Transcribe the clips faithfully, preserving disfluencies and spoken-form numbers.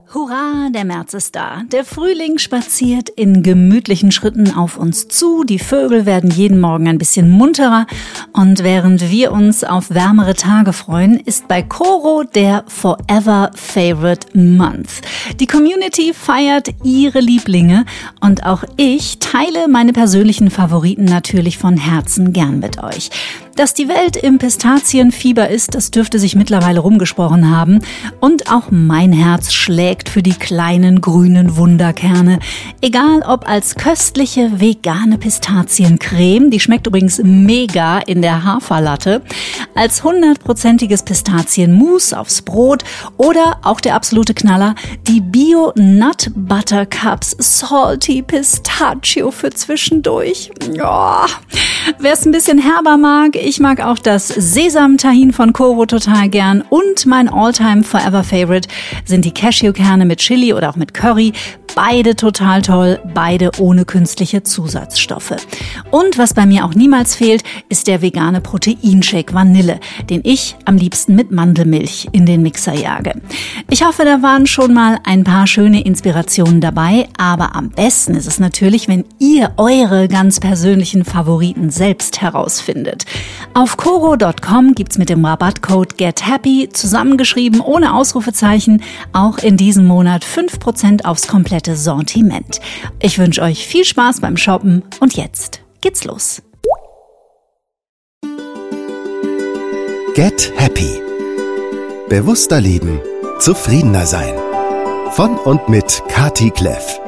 Hurra, der März ist da. Der Frühling spaziert in gemütlichen Schritten auf uns zu. Die Vögel werden jeden Morgen ein bisschen munterer. Und während wir uns auf wärmere Tage freuen, ist bei Coro der Forever Favorite Month. Die Community feiert ihre Lieblinge und auch ich teile meine persönlichen Favoriten natürlich von Herzen gern mit euch. Dass die Welt im Pistazienfieber ist, das dürfte sich mittlerweile rumgesprochen haben. Und auch mein Herz schlägt für die kleinen grünen Wunderkerne. Egal ob als köstliche vegane Pistaziencreme, die schmeckt übrigens mega in der Haferlatte, als hundertprozentiges Pistazienmus aufs Brot oder auch der absolute Knaller, die Bio Nut Butter Cups Salty Pistachio für zwischendurch. Oh. Wer es ein bisschen herber mag, ich mag auch das Sesam-Tahin von Coro total gern und mein Alltime Forever Favorite sind die Cashewkerne mit Chili oder auch mit Curry. Beide total toll, beide ohne künstliche Zusatzstoffe. Und was bei mir auch niemals fehlt, ist der vegane Proteinshake Vanille, den ich am liebsten mit Mandelmilch in den Mixer jage. Ich hoffe, da waren schon mal ein paar schöne Inspirationen dabei, aber am besten ist es natürlich, wenn ihr eure ganz persönlichen Favoriten selbst herausfindet. Auf coro Punkt com gibt's mit dem Rabattcode GetHappy, zusammengeschrieben ohne Ausrufezeichen, auch in diesem Monat fünf Prozent aufs komplette Sortiment. Ich wünsche euch viel Spaß beim Shoppen und jetzt geht's los. Get Happy. Bewusster leben, zufriedener sein. Von und mit Kati Kleff.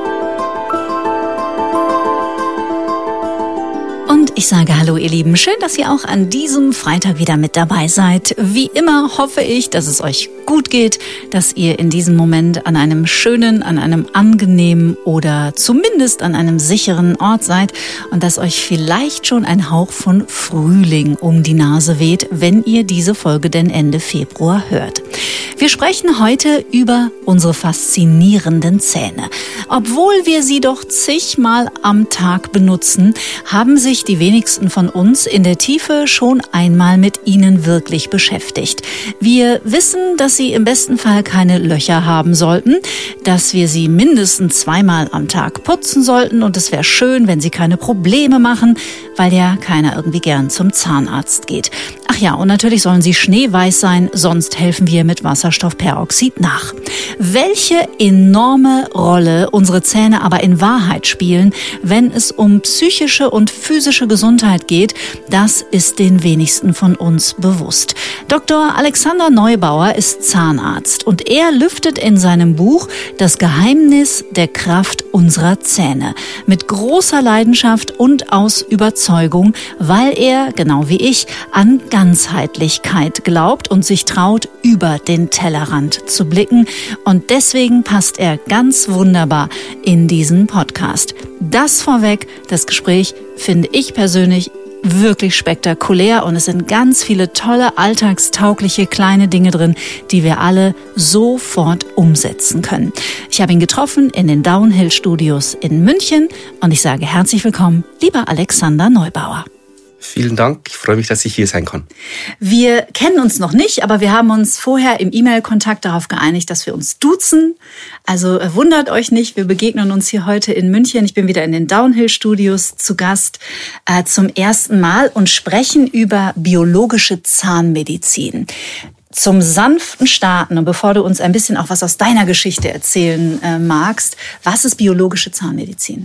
Und ich sage hallo ihr Lieben, schön, dass ihr auch an diesem Freitag wieder mit dabei seid. Wie immer hoffe ich, dass es euch gut geht, dass ihr in diesem Moment an einem schönen, an einem angenehmen oder zumindest an einem sicheren Ort seid und dass euch vielleicht schon ein Hauch von Frühling um die Nase weht, wenn ihr diese Folge denn Ende Februar hört. Wir sprechen heute über unsere faszinierenden Zähne. Obwohl wir sie doch zigmal am Tag benutzen, haben sich die wenigsten von uns in der Tiefe schon einmal mit ihnen wirklich beschäftigt. Wir wissen, dass sie im besten Fall keine Löcher haben sollten, dass wir sie mindestens zweimal am Tag putzen sollten und es wäre schön, wenn sie keine Probleme machen, weil ja keiner irgendwie gern zum Zahnarzt geht. Ach ja, und natürlich sollen sie schneeweiß sein, sonst helfen wir mit Wasserstoffperoxid nach. Welche enorme Rolle unsere Zähne aber in Wahrheit spielen, wenn es um psychische und physische Gesundheit geht, das ist den wenigsten von uns bewusst. Doktor Alexander Neubauer ist Zahnarzt und er lüftet in seinem Buch Das Geheimnis der Kraft unserer Zähne mit großer Leidenschaft und aus Überzeugung, weil er, genau wie ich, an Ganzheitlichkeit glaubt und sich traut, über den Tellerrand zu blicken. Und deswegen passt er ganz wunderbar in diesen Podcast. Das vorweg, das Gespräch finde ich persönlich wirklich spektakulär und es sind ganz viele tolle, alltagstaugliche kleine Dinge drin, die wir alle sofort umsetzen können. Ich habe ihn getroffen in den Downhill Studios in München und ich sage herzlich willkommen, lieber Alexander Neubauer. Vielen Dank, ich freue mich, dass ich hier sein kann. Wir kennen uns noch nicht, aber wir haben uns vorher im E-Mail-Kontakt darauf geeinigt, dass wir uns duzen. Also wundert euch nicht, wir begegnen uns hier heute in München. Ich bin wieder in den Downhill-Studios zu Gast äh, zum ersten Mal und sprechen über biologische Zahnmedizin. Zum sanften Starten und bevor du uns ein bisschen auch was aus deiner Geschichte erzählen äh, magst, was ist biologische Zahnmedizin?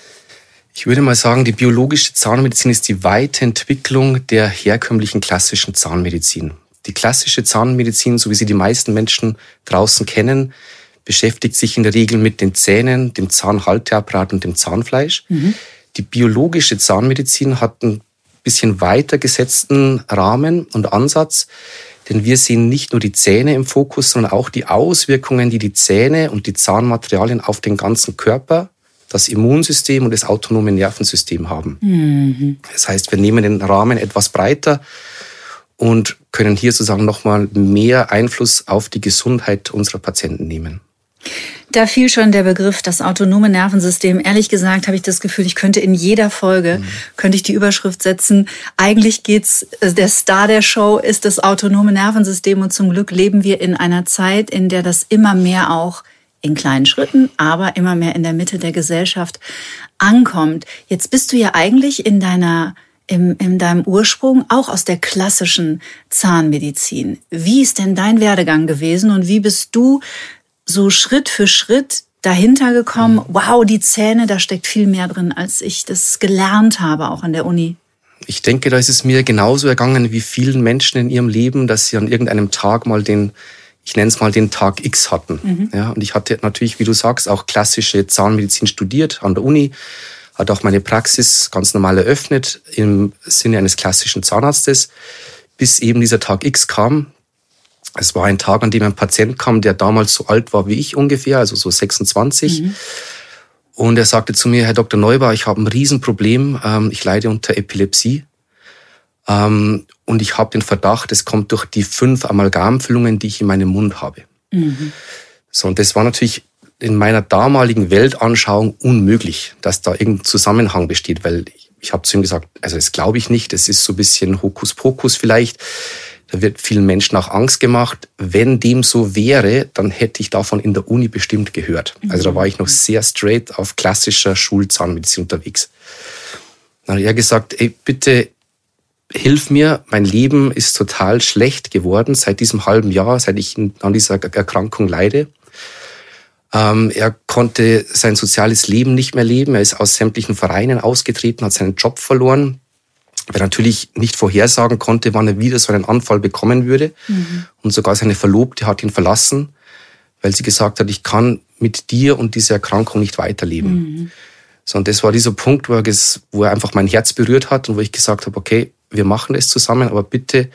Ich würde mal sagen, die biologische Zahnmedizin ist die Weiterentwicklung der herkömmlichen klassischen Zahnmedizin. Die klassische Zahnmedizin, so wie sie die meisten Menschen draußen kennen, beschäftigt sich in der Regel mit den Zähnen, dem Zahnhalteapparat und dem Zahnfleisch. Mhm. Die biologische Zahnmedizin hat einen bisschen weiter gesetzten Rahmen und Ansatz, denn wir sehen nicht nur die Zähne im Fokus, sondern auch die Auswirkungen, die die Zähne und die Zahnmaterialien auf den ganzen Körper, das Immunsystem und das autonome Nervensystem haben. Mhm. Das heißt, wir nehmen den Rahmen etwas breiter und können hier sozusagen nochmal mehr Einfluss auf die Gesundheit unserer Patienten nehmen. Da fiel schon der Begriff, das autonome Nervensystem. Ehrlich gesagt habe ich das Gefühl, ich könnte in jeder Folge, mhm. könnte ich die Überschrift setzen, eigentlich geht's, der Star der Show ist das autonome Nervensystem und zum Glück leben wir in einer Zeit, in der das immer mehr auch in kleinen Schritten, aber immer mehr in der Mitte der Gesellschaft ankommt. Jetzt bist du ja eigentlich in deiner In, in deinem Ursprung auch aus der klassischen Zahnmedizin. Wie ist denn dein Werdegang gewesen und wie bist du so Schritt für Schritt dahinter gekommen? Wow, die Zähne, da steckt viel mehr drin, als ich das gelernt habe, auch an der Uni. Ich denke, da ist es mir genauso ergangen wie vielen Menschen in ihrem Leben, dass sie an irgendeinem Tag mal den, ich nenne es mal den Tag X hatten. Mhm. Ja, und ich hatte natürlich, wie du sagst, auch klassische Zahnmedizin studiert an der Uni. Hat auch meine Praxis ganz normal eröffnet im Sinne eines klassischen Zahnarztes, bis eben dieser Tag X kam. Es war ein Tag, an dem ein Patient kam, der damals so alt war wie ich ungefähr, also so sechsundzwanzig. Mhm. Und er sagte zu mir, Herr Doktor Neubauer, ich habe ein Riesenproblem, ich leide unter Epilepsie. Und ich habe den Verdacht, es kommt durch die fünf Amalgamfüllungen, die ich in meinem Mund habe. Mhm. So, und das war natürlich in meiner damaligen Weltanschauung unmöglich, dass da irgendein Zusammenhang besteht, weil ich, ich habe zu ihm gesagt, also das glaube ich nicht, das ist so ein bisschen Hokuspokus vielleicht, da wird vielen Menschen auch Angst gemacht. Wenn dem so wäre, dann hätte ich davon in der Uni bestimmt gehört. Also da war ich noch sehr straight auf klassischer Schulzahnmedizin unterwegs. Dann hat er gesagt, ey, bitte hilf mir, mein Leben ist total schlecht geworden seit diesem halben Jahr, seit ich an dieser Erkrankung leide. Ähm, er konnte sein soziales Leben nicht mehr leben. Er ist aus sämtlichen Vereinen ausgetreten, hat seinen Job verloren, weil er natürlich nicht vorhersagen konnte, wann er wieder so einen Anfall bekommen würde. Mhm. Und sogar seine Verlobte hat ihn verlassen, weil sie gesagt hat, ich kann mit dir und dieser Erkrankung nicht weiterleben. Mhm. So, und das war dieser Punkt, wo er, wo er einfach mein Herz berührt hat und wo ich gesagt habe, okay, wir machen das zusammen, aber bitte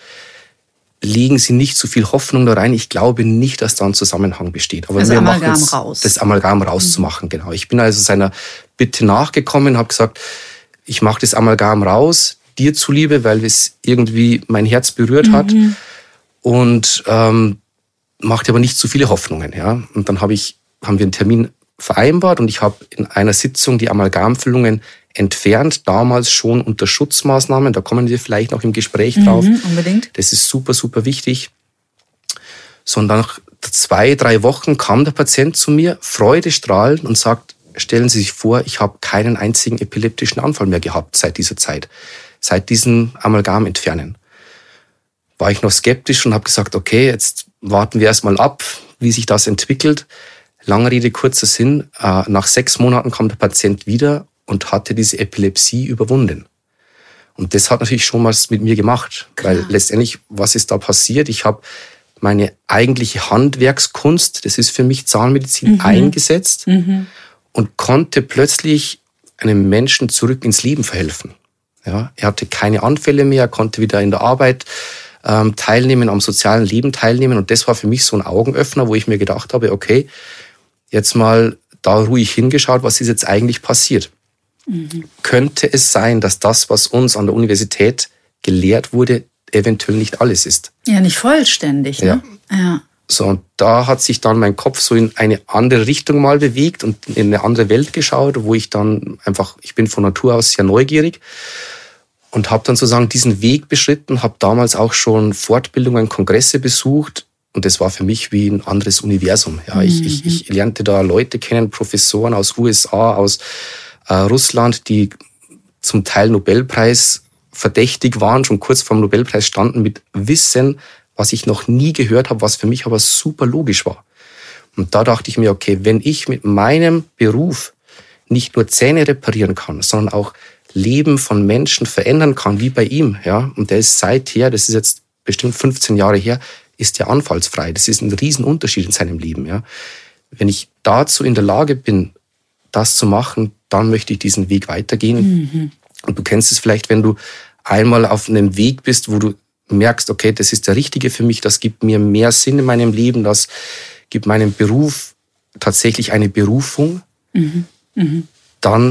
legen Sie nicht zu viel Hoffnung da rein. Ich glaube nicht, dass da ein Zusammenhang besteht. Aber also wir Amalgam machen raus. Das Amalgam rauszumachen, mhm. genau. Ich bin also seiner Bitte nachgekommen, habe gesagt, ich mache das Amalgam raus, dir zuliebe, weil es irgendwie mein Herz berührt mhm. hat und ähm, machte aber nicht zu viele Hoffnungen. Ja. Und dann habe ich, haben wir einen Termin vereinbart und ich habe in einer Sitzung die Amalgamfüllungen entfernt, damals schon unter Schutzmaßnahmen, da kommen wir vielleicht noch im Gespräch drauf. Mhm, unbedingt. Das ist super, super wichtig. So, und nach zwei, drei Wochen kam der Patient zu mir, freudestrahlend und sagt, stellen Sie sich vor, ich habe keinen einzigen epileptischen Anfall mehr gehabt seit dieser Zeit, seit diesem Amalgam entfernen. War ich noch skeptisch und habe gesagt, okay, jetzt warten wir erstmal ab, wie sich das entwickelt. Lange Rede, kurzer Sinn, nach sechs Monaten kam der Patient wieder und hatte diese Epilepsie überwunden. Und das hat natürlich schon was mit mir gemacht, Klar. weil letztendlich, was ist da passiert? Ich habe meine eigentliche Handwerkskunst, das ist für mich Zahnmedizin, mhm. eingesetzt mhm. und konnte plötzlich einem Menschen zurück ins Leben verhelfen. Ja, er hatte keine Anfälle mehr, er konnte wieder in der Arbeit ähm, teilnehmen, am sozialen Leben teilnehmen. Und das war für mich so ein Augenöffner, wo ich mir gedacht habe, okay, jetzt mal da ruhig hingeschaut, was ist jetzt eigentlich passiert. Mhm. Könnte es sein, dass das, was uns an der Universität gelehrt wurde, eventuell nicht alles ist? Ja, nicht vollständig. Ne? Ja. ja. So, und da hat sich dann mein Kopf so in eine andere Richtung mal bewegt und in eine andere Welt geschaut, wo ich dann einfach, ich bin von Natur aus sehr neugierig und habe dann sozusagen diesen Weg beschritten, habe damals auch schon Fortbildungen, Kongresse besucht und das war für mich wie ein anderes Universum. Ja, mhm. ich, ich, ich lernte da Leute kennen, Professoren aus U S A, aus äh, Russland, die zum Teil Nobelpreis verdächtig waren, schon kurz vor dem Nobelpreis standen mit Wissen, was ich noch nie gehört habe, was für mich aber super logisch war. Und da dachte ich mir, okay, wenn ich mit meinem Beruf nicht nur Zähne reparieren kann, sondern auch Leben von Menschen verändern kann, wie bei ihm, ja, und der ist seither, das ist jetzt bestimmt fünfzehn Jahre her, ist ja anfallsfrei. Das ist ein Riesenunterschied in seinem Leben, ja. Wenn ich dazu in der Lage bin, das zu machen, dann möchte ich diesen Weg weitergehen. Mhm. Und du kennst es vielleicht, wenn du einmal auf einem Weg bist, wo du merkst, okay, das ist der Richtige für mich, das gibt mir mehr Sinn in meinem Leben, das gibt meinem Beruf tatsächlich eine Berufung, mhm. Mhm. dann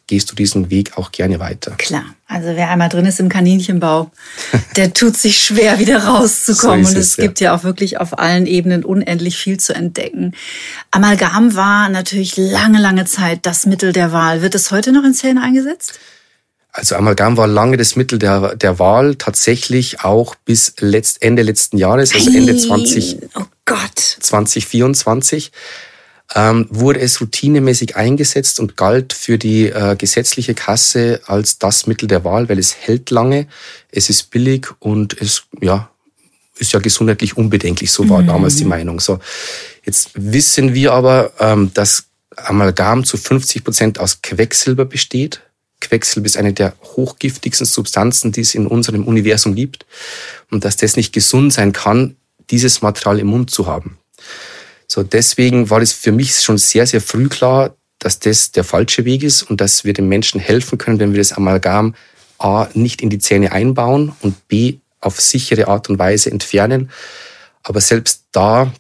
gehst du diesen Weg auch gerne weiter. Klar, also wer einmal drin ist im Kaninchenbau, der tut sich schwer, wieder rauszukommen. So und es, es gibt ja. ja auch wirklich auf allen Ebenen unendlich viel zu entdecken. Amalgam war natürlich lange, lange Zeit das Mittel der Wahl. Wird es heute noch in Zähnen eingesetzt? Also Amalgam war lange das Mittel der, der Wahl, tatsächlich auch bis letzt, Ende letzten Jahres, also Ende zwanzig, oh Gott. zwanzig vierundzwanzig. Ähm, wurde es routinemäßig eingesetzt und galt für die äh, gesetzliche Kasse als das Mittel der Wahl, weil es hält lange, es ist billig und es ja ist ja gesundheitlich unbedenklich. So war mhm. damals die Meinung. So, jetzt wissen wir aber, ähm, dass Amalgam zu fünfzig Prozent aus Quecksilber besteht. Quecksilber ist eine der hochgiftigsten Substanzen, die es in unserem Universum gibt, und dass das nicht gesund sein kann, dieses Material im Mund zu haben. So, deswegen war es für mich schon sehr, sehr früh klar, dass das der falsche Weg ist und dass wir den Menschen helfen können, wenn wir das Amalgam A nicht in die Zähne einbauen und B auf sichere Art und Weise entfernen. Aber selbst da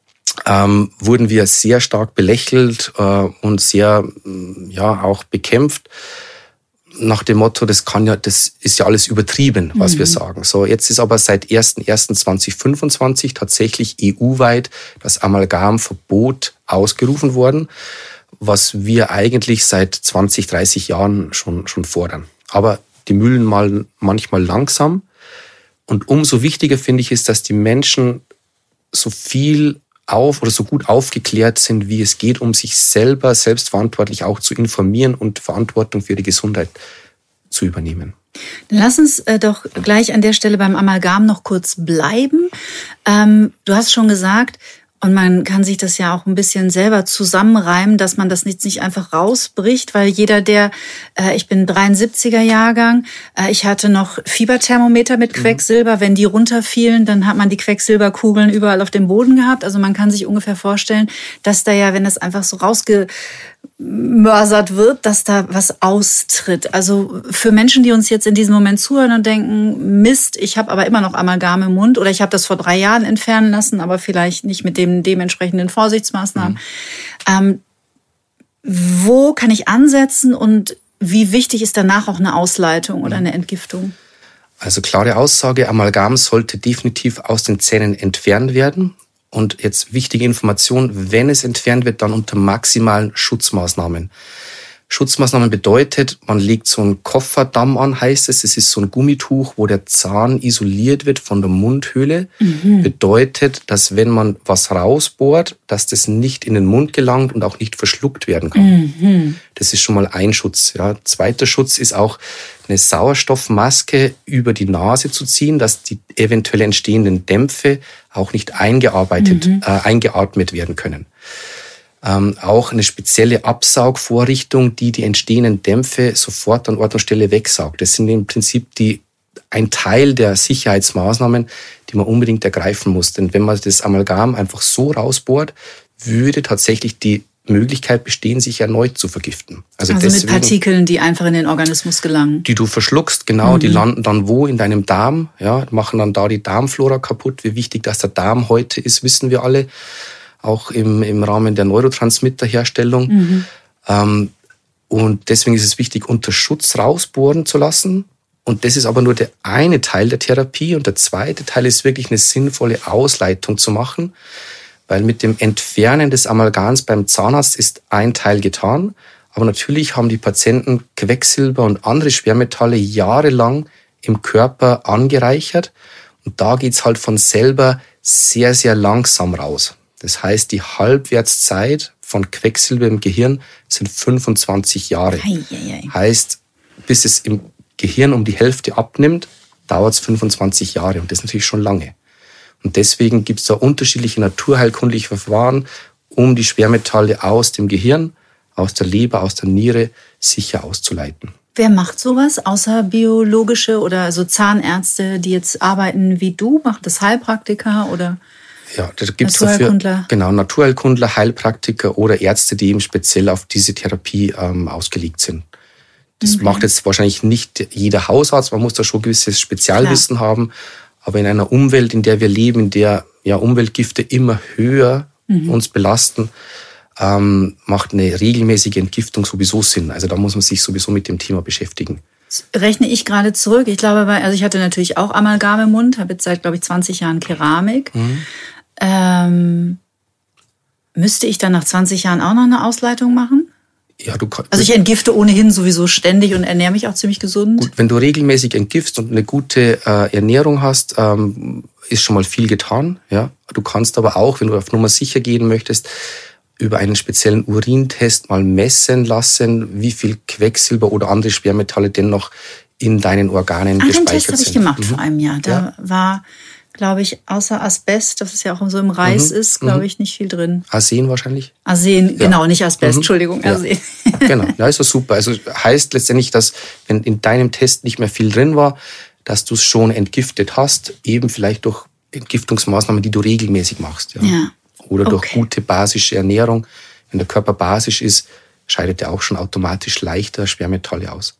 ähm, wurden wir sehr stark belächelt äh, und sehr ja auch bekämpft. Nach dem Motto, das kann ja, das ist ja alles übertrieben, was mhm. wir sagen. So, jetzt ist aber seit erster erster zweitausendfünfundzwanzig tatsächlich E U-weit das Amalgamverbot ausgerufen worden, was wir eigentlich seit zwanzig, dreißig Jahren schon, schon fordern. Aber die Mühlen malen manchmal langsam. Und umso wichtiger finde ich ist, dass die Menschen so viel auf oder so gut aufgeklärt sind, wie es geht, um sich selber selbstverantwortlich auch zu informieren und Verantwortung für die Gesundheit zu übernehmen. Lass uns äh, doch gleich an der Stelle beim Amalgam noch kurz bleiben. Ähm, du hast schon gesagt, und man kann sich das ja auch ein bisschen selber zusammenreimen, dass man das nicht, nicht einfach rausbricht, weil jeder, der, äh, ich bin dreiundsiebziger Jahrgang, äh, ich hatte noch Fieberthermometer mit Quecksilber. Mhm. Wenn die runterfielen, dann hat man die Quecksilberkugeln überall auf dem Boden gehabt. Also man kann sich ungefähr vorstellen, dass da ja, wenn das einfach so rausgemörsert wird, dass da was austritt. Also für Menschen, die uns jetzt in diesem Moment zuhören und denken, Mist, ich habe aber immer noch Amalgam im Mund oder ich habe das vor drei Jahren entfernen lassen, aber vielleicht nicht mit dem dementsprechenden Vorsichtsmaßnahmen. Mhm. Ähm, wo kann ich ansetzen und wie wichtig ist danach auch eine Ausleitung oder eine Entgiftung? Also klare Aussage, Amalgam sollte definitiv aus den Zähnen entfernt werden. Und jetzt wichtige Information, wenn es entfernt wird, dann unter maximalen Schutzmaßnahmen. Schutzmaßnahmen bedeutet, man legt so einen Kofferdamm an, heißt es. Es ist so ein Gummituch, wo der Zahn isoliert wird von der Mundhöhle. Mhm. Bedeutet, dass wenn man was rausbohrt, dass das nicht in den Mund gelangt und auch nicht verschluckt werden kann. Mhm. Das ist schon mal ein Schutz. Ja. Zweiter Schutz ist auch, eine Sauerstoffmaske über die Nase zu ziehen, dass die eventuell entstehenden Dämpfe auch nicht eingearbeitet, mhm. äh, eingeatmet werden können. Ähm, auch eine spezielle Absaugvorrichtung, die die entstehenden Dämpfe sofort an Ort und Stelle wegsaugt. Das sind im Prinzip die, ein Teil der Sicherheitsmaßnahmen, die man unbedingt ergreifen muss. Denn wenn man das Amalgam einfach so rausbohrt, würde tatsächlich die Möglichkeit bestehen, sich erneut zu vergiften. Also, also deswegen, mit Partikeln, die einfach in den Organismus gelangen. Die du verschluckst, genau, mhm. die landen dann wo? In deinem Darm, ja, machen dann da die Darmflora kaputt. Wie wichtig, dass der Darm heute ist, wissen wir alle. Auch im, im Rahmen der Neurotransmitterherstellung. Mhm. Ähm, und deswegen ist es wichtig, unter Schutz rausbohren zu lassen. Und das ist aber nur der eine Teil der Therapie. Und der zweite Teil ist wirklich eine sinnvolle Ausleitung zu machen. Weil mit dem Entfernen des Amalgams beim Zahnarzt ist ein Teil getan. Aber natürlich haben die Patienten Quecksilber und andere Schwermetalle jahrelang im Körper angereichert. Und da geht's halt von selber sehr, sehr langsam raus. Das heißt, die Halbwertszeit von Quecksilber im Gehirn sind fünfundzwanzig Jahre. Ei, ei, ei. Heißt, bis es im Gehirn um die Hälfte abnimmt, dauert es fünfundzwanzig Jahre. Und das ist natürlich schon lange. Und deswegen gibt es da unterschiedliche naturheilkundliche Verfahren, um die Schwermetalle aus dem Gehirn, aus der Leber, aus der Niere sicher auszuleiten. Wer macht sowas, außer biologische oder also Zahnärzte, die jetzt arbeiten wie du? Macht das Heilpraktiker oder? Ja, da gibt es dafür genau, Naturheilkundler, Heilpraktiker oder Ärzte, die eben speziell auf diese Therapie ähm, ausgelegt sind. Das okay. macht jetzt wahrscheinlich nicht jeder Hausarzt, man muss da schon gewisses Spezialwissen Klar. haben. Aber in einer Umwelt, in der wir leben, in der ja Umweltgifte immer höher mhm. uns belasten, ähm, macht eine regelmäßige Entgiftung sowieso Sinn. Also da muss man sich sowieso mit dem Thema beschäftigen. Rechne ich gerade zurück. Ich glaube, also ich hatte natürlich auch Amalgam im Mund, habe jetzt seit, glaube ich, zwanzig Jahren Keramik. Mhm. Ähm, müsste ich dann nach zwanzig Jahren auch noch eine Ausleitung machen? Ja, du kannst. Also ich entgifte ohnehin sowieso ständig und ernähre mich auch ziemlich gesund. Gut, wenn du regelmäßig entgiftst und eine gute äh, Ernährung hast, ähm, ist schon mal viel getan. Ja, du kannst aber auch, wenn du auf Nummer sicher gehen möchtest, über einen speziellen Urintest mal messen lassen, wie viel Quecksilber oder andere Schwermetalle denn noch in deinen Organen Ach, gespeichert sind. Den Test habe ich gemacht mhm. vor einem Jahr. Da ja. war, glaube ich, außer Asbest, das ist ja auch so im Reis mhm. ist, glaube ich, nicht viel drin. Arsen wahrscheinlich? Arsen, ja. genau, nicht Asbest, mhm. Entschuldigung, ja. Arsen. Genau, ja, ist doch super. Also heißt letztendlich, dass wenn in deinem Test nicht mehr viel drin war, dass du es schon entgiftet hast, eben vielleicht durch Entgiftungsmaßnahmen, die du regelmäßig machst. Ja. ja. Oder durch okay. gute basische Ernährung. Wenn der Körper basisch ist, scheidet er auch schon automatisch leichter Schwermetalle aus.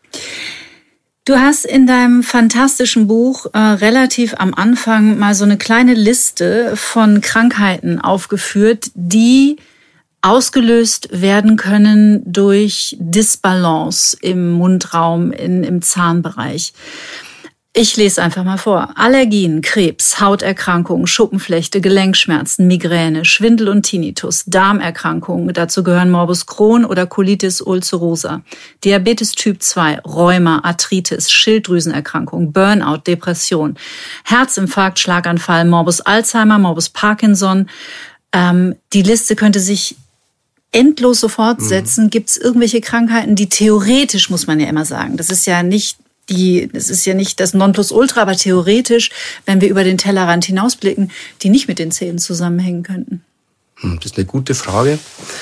Du hast in deinem fantastischen Buch äh, relativ am Anfang mal so eine kleine Liste von Krankheiten aufgeführt, die ausgelöst werden können durch Disbalance im Mundraum, in, im Zahnbereich. Ich lese einfach mal vor. Allergien, Krebs, Hauterkrankungen, Schuppenflechte, Gelenkschmerzen, Migräne, Schwindel und Tinnitus, Darmerkrankungen, dazu gehören Morbus Crohn oder Colitis ulcerosa, Diabetes Typ zwei, Rheuma, Arthritis, Schilddrüsenerkrankung, Burnout, Depression, Herzinfarkt, Schlaganfall, Morbus Alzheimer, Morbus Parkinson. Ähm, die Liste könnte sich endlos so fortsetzen. Mhm. Gibt es irgendwelche Krankheiten, die theoretisch, muss man ja immer sagen, das ist ja nicht Die, das ist ja nicht das Nonplusultra, aber theoretisch, wenn wir über den Tellerrand hinausblicken, die nicht mit den Zähnen zusammenhängen könnten? Das ist eine gute Frage.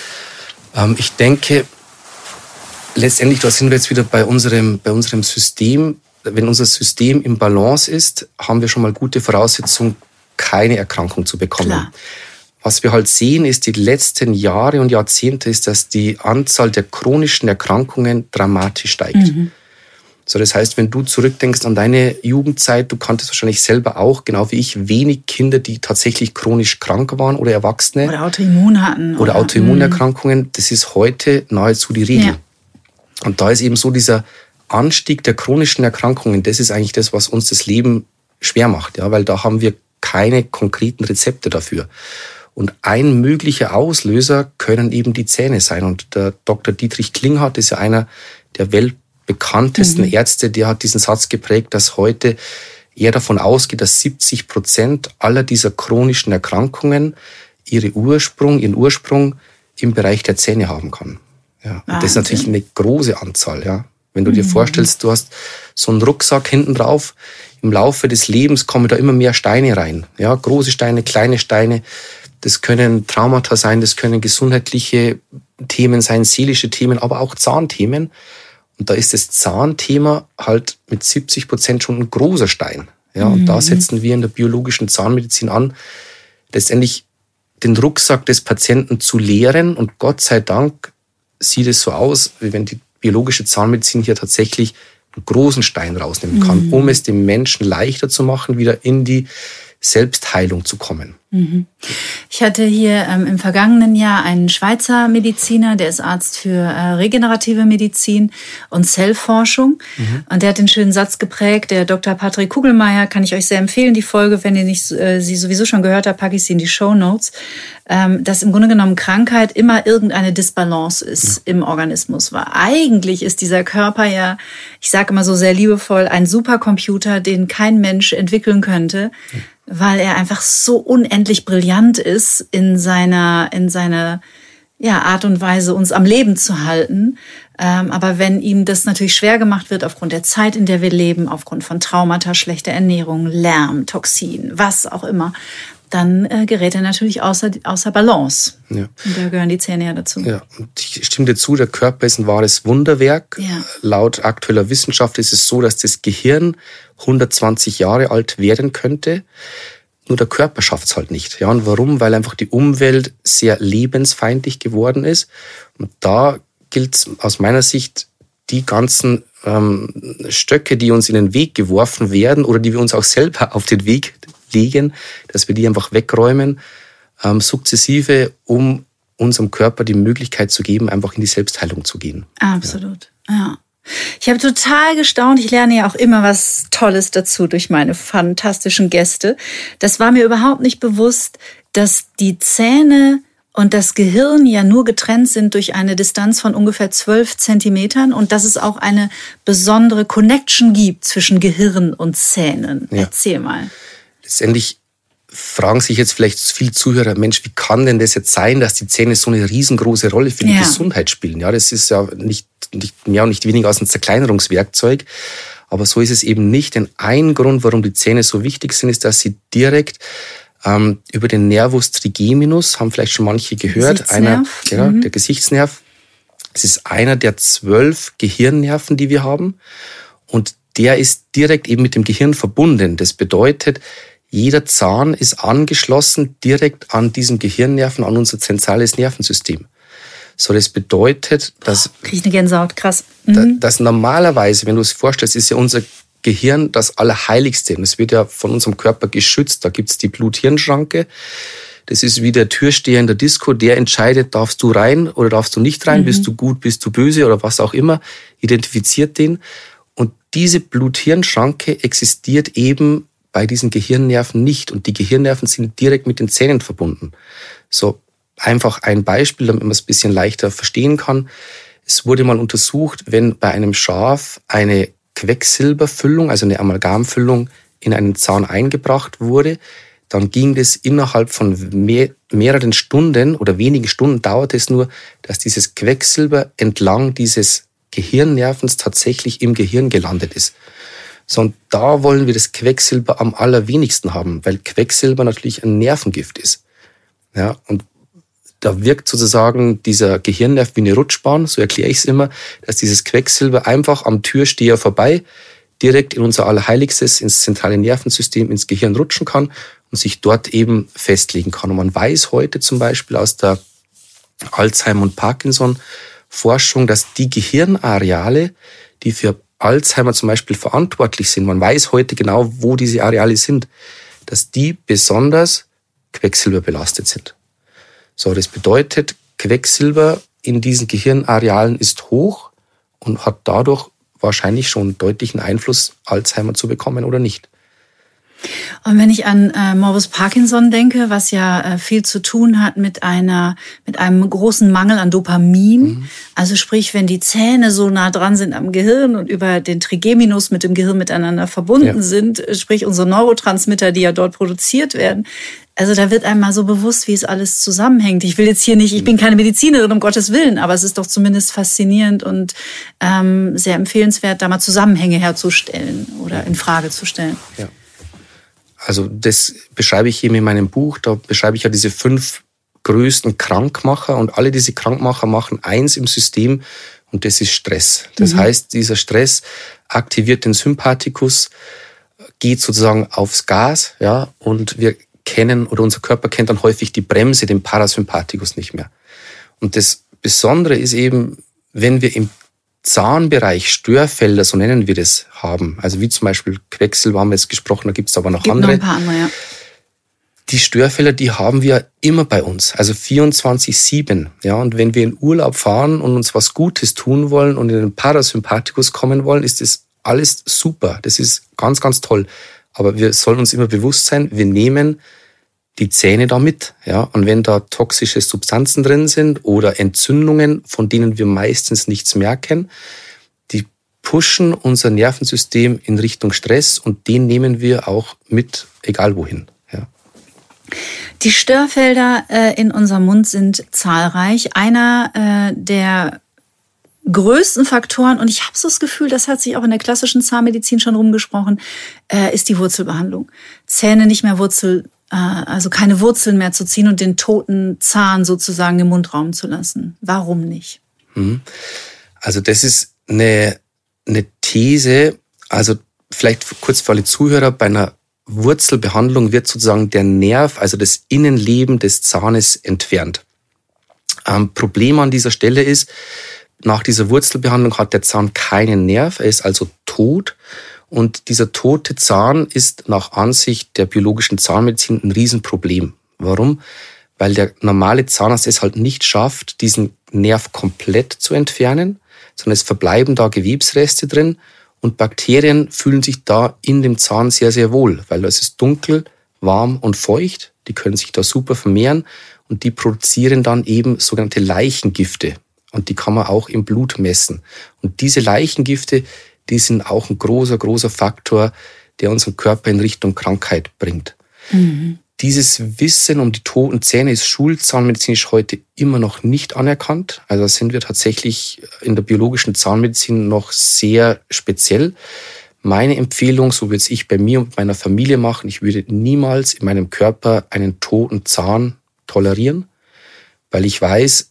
Ich denke, letztendlich, da sind wir jetzt wieder bei unserem, bei unserem System. Wenn unser System im Balance ist, haben wir schon mal gute Voraussetzungen, keine Erkrankung zu bekommen. Klar. Was wir halt sehen, ist die letzten Jahre und Jahrzehnte, ist, dass die Anzahl der chronischen Erkrankungen dramatisch steigt. Mhm. So, das heißt, wenn du zurückdenkst an deine Jugendzeit, du kanntest wahrscheinlich selber auch, genau wie ich, wenig Kinder, die tatsächlich chronisch krank waren oder Erwachsene. Oder Autoimmun hatten. Oder, oder Autoimmunerkrankungen. Das ist heute nahezu die Regel. Ja. Und da ist eben so dieser Anstieg der chronischen Erkrankungen, das ist eigentlich das, was uns das Leben schwer macht. Ja, weil da haben wir keine konkreten Rezepte dafür. Und ein möglicher Auslöser können eben die Zähne sein. Und der Doktor Dietrich Klinghardt ist ja einer der Welt bekanntesten mhm. Ärzte, der hat diesen Satz geprägt, dass heute er davon ausgeht, dass siebzig Prozent aller dieser chronischen Erkrankungen ihre Ursprung, ihren Ursprung im Bereich der Zähne haben kann. Ja, und das ist natürlich eine große Anzahl. Ja. Wenn du mhm. dir vorstellst, du hast so einen Rucksack hinten drauf, im Laufe des Lebens kommen da immer mehr Steine rein. Ja, große Steine, kleine Steine. Das können Traumata sein, das können gesundheitliche Themen sein, seelische Themen, aber auch Zahnthemen. Und da ist das Zahnthema halt mit siebzig Prozent schon ein großer Stein. Ja, und mhm. da setzen wir in der biologischen Zahnmedizin an, letztendlich den Rucksack des Patienten zu leeren. Und Gott sei Dank sieht es so aus, wie wenn die biologische Zahnmedizin hier tatsächlich einen großen Stein rausnehmen kann, mhm. um es dem Menschen leichter zu machen, wieder in die Selbstheilung zu kommen. Ich hatte hier ähm, im vergangenen Jahr einen Schweizer Mediziner, der ist Arzt für äh, regenerative Medizin und Zellforschung. Mhm. Und der hat den schönen Satz geprägt, der Doktor Patrick Kugelmeier, kann ich euch sehr empfehlen, die Folge, wenn ihr nicht äh, sie sowieso schon gehört habt, packe ich sie in die Shownotes, ähm, dass im Grunde genommen Krankheit immer irgendeine Disbalance ist ja. im Organismus. Weil eigentlich ist dieser Körper ja, ich sage immer so sehr liebevoll, ein Supercomputer, den kein Mensch entwickeln könnte, ja. weil er einfach so unendlich brillant ist in seiner, in seiner ja, Art und Weise, uns am Leben zu halten. Ähm, aber wenn ihm das natürlich schwer gemacht wird aufgrund der Zeit, in der wir leben, aufgrund von Traumata, schlechter Ernährung, Lärm, Toxin, was auch immer, dann äh, gerät er natürlich außer, außer Balance. Ja. Und da gehören die Zähne ja dazu. Ja, und ich stimme dir zu, der Körper ist ein wahres Wunderwerk. Ja. Laut aktueller Wissenschaft ist es so, dass das Gehirn hundertzwanzig Jahre alt werden könnte. Nur der Körper schafft es halt nicht. Ja, und warum? Weil einfach die Umwelt sehr lebensfeindlich geworden ist. Und da gilt es aus meiner Sicht, die ganzen ähm, Stöcke, die uns in den Weg geworfen werden oder die wir uns auch selber auf den Weg legen, dass wir die einfach wegräumen, ähm, sukzessive, um unserem Körper die Möglichkeit zu geben, einfach in die Selbstheilung zu gehen. Absolut, ja. ja. Ich habe total gestaunt. Ich lerne ja auch immer was Tolles dazu durch meine fantastischen Gäste. Das war mir überhaupt nicht bewusst, dass die Zähne und das Gehirn ja nur getrennt sind durch eine Distanz von ungefähr zwölf Zentimetern und dass es auch eine besondere Connection gibt zwischen Gehirn und Zähnen. Ja. Erzähl mal. Letztendlich fragen sich jetzt vielleicht viele Zuhörer, Mensch, wie kann denn das jetzt sein, dass die Zähne so eine riesengroße Rolle für die ja. Gesundheit spielen? Ja, das ist ja nicht, nicht mehr und nicht weniger als ein Zerkleinerungswerkzeug. Aber so ist es eben nicht. Denn ein Grund, warum die Zähne so wichtig sind, ist, dass sie direkt ähm, über den Nervus trigeminus, haben vielleicht schon manche gehört, einer, ja, mhm. der Gesichtsnerv. Es ist einer der zwölf Gehirnnerven, die wir haben. Und der ist direkt eben mit dem Gehirn verbunden. Das bedeutet, jeder Zahn ist angeschlossen direkt an diesem Gehirnnerven, an unser zentrales Nervensystem. So, das bedeutet, dass... Oh, krieg ich eine Gänsehaut, krass. Mhm. Da, dass normalerweise, wenn du es vorstellst, ist ja unser Gehirn das Allerheiligste. Und es wird ja von unserem Körper geschützt. Da gibt's die Blut-Hirn-Schranke. Das ist wie der Türsteher in der Disco. Der entscheidet, darfst du rein oder darfst du nicht rein? Mhm. Bist du gut, bist du böse oder was auch immer. Identifiziert den. Und diese Blut-Hirn-Schranke existiert eben bei diesen Gehirnnerven nicht. Und die Gehirnnerven sind direkt mit den Zähnen verbunden. So, einfach ein Beispiel, damit man es ein bisschen leichter verstehen kann. Es wurde mal untersucht, wenn bei einem Schaf eine Quecksilberfüllung, also eine Amalgamfüllung, in einen Zahn eingebracht wurde, dann ging das innerhalb von mehr, mehreren Stunden oder wenigen Stunden dauerte es nur, dass dieses Quecksilber entlang dieses Gehirnnervens tatsächlich im Gehirn gelandet ist. So, und da wollen wir das Quecksilber am allerwenigsten haben, weil Quecksilber natürlich ein Nervengift ist. Ja, und da wirkt sozusagen dieser Gehirnnerv wie eine Rutschbahn, so erkläre ich es immer, dass dieses Quecksilber einfach am Türsteher vorbei direkt in unser Allerheiligstes, ins zentrale Nervensystem, ins Gehirn rutschen kann und sich dort eben festlegen kann. Und man weiß heute zum Beispiel aus der Alzheimer- und Parkinson-Forschung, dass die Gehirnareale, die für Alzheimer zum Beispiel verantwortlich sind, man weiß heute genau, wo diese Areale sind, dass die besonders quecksilberbelastet sind. So, das bedeutet, Quecksilber in diesen Gehirnarealen ist hoch und hat dadurch wahrscheinlich schon deutlichen Einfluss, Alzheimer zu bekommen oder nicht. Und wenn ich an äh, Morbus Parkinson denke, was ja äh, viel zu tun hat mit einer, mit einem großen Mangel an Dopamin, mhm. also sprich, wenn die Zähne so nah dran sind am Gehirn und über den Trigeminus mit dem Gehirn miteinander verbunden ja. sind, sprich unsere Neurotransmitter, die ja dort produziert werden, also da wird einem mal so bewusst, wie es alles zusammenhängt. Ich will jetzt hier nicht, ich bin keine Medizinerin, um Gottes Willen, aber es ist doch zumindest faszinierend und ähm, sehr empfehlenswert, da mal Zusammenhänge herzustellen oder in Frage zu stellen. Ja. Also das beschreibe ich eben in meinem Buch. Da beschreibe ich ja diese fünf größten Krankmacher und alle diese Krankmacher machen eins im System und das ist Stress. Das mhm. heißt, dieser Stress aktiviert den Sympathikus, geht sozusagen aufs Gas, ja, und wir kennen oder unser Körper kennt dann häufig die Bremse, den Parasympathikus nicht mehr. Und das Besondere ist eben, wenn wir im Zahnbereich Störfelder, so nennen wir das, haben, also wie zum Beispiel Quecksilber haben wir jetzt gesprochen, da gibt es aber noch gibt andere. Noch ein paar andere, ja. Die Störfelder, die haben wir immer bei uns, also vierundzwanzig sieben. Ja, und wenn wir in Urlaub fahren und uns was Gutes tun wollen und in den Parasympathikus kommen wollen, ist das alles super. Das ist ganz, ganz toll. Aber wir sollen uns immer bewusst sein, wir nehmen die Zähne da mit. Ja? Und wenn da toxische Substanzen drin sind oder Entzündungen, von denen wir meistens nichts merken, die pushen unser Nervensystem in Richtung Stress und den nehmen wir auch mit, egal wohin. Ja. Die Störfelder äh, in unserem Mund sind zahlreich. Einer äh, der größten Faktoren, und ich habe so das Gefühl, das hat sich auch in der klassischen Zahnmedizin schon rumgesprochen, äh, ist die Wurzelbehandlung. Zähne nicht mehr Wurzel, äh, also keine Wurzeln mehr zu ziehen und den toten Zahn sozusagen im Mundraum zu lassen. Warum nicht? Also das ist eine, eine These, also vielleicht kurz für alle Zuhörer, bei einer Wurzelbehandlung wird sozusagen der Nerv, also das Innenleben des Zahnes entfernt. Ähm, Problem an dieser Stelle ist, nach dieser Wurzelbehandlung hat der Zahn keinen Nerv, er ist also tot. Und dieser tote Zahn ist nach Ansicht der biologischen Zahnmedizin ein Riesenproblem. Warum? weil der normale Zahnarzt es halt nicht schafft, diesen Nerv komplett zu entfernen, sondern es verbleiben da Gewebsreste drin und Bakterien fühlen sich da in dem Zahn sehr, sehr wohl, weil es ist dunkel, warm und feucht. Die können sich da super vermehren und die produzieren dann eben sogenannte Leichengifte. Und die kann man auch im Blut messen. Und diese Leichengifte, die sind auch ein großer, großer Faktor, der unseren Körper in Richtung Krankheit bringt. Mhm. Dieses Wissen um die toten Zähne ist schulzahnmedizinisch heute immer noch nicht anerkannt. Also da sind wir tatsächlich in der biologischen Zahnmedizin noch sehr speziell. Meine Empfehlung, so würde es ich bei mir und meiner Familie machen, ich würde niemals in meinem Körper einen toten Zahn tolerieren, weil ich weiß,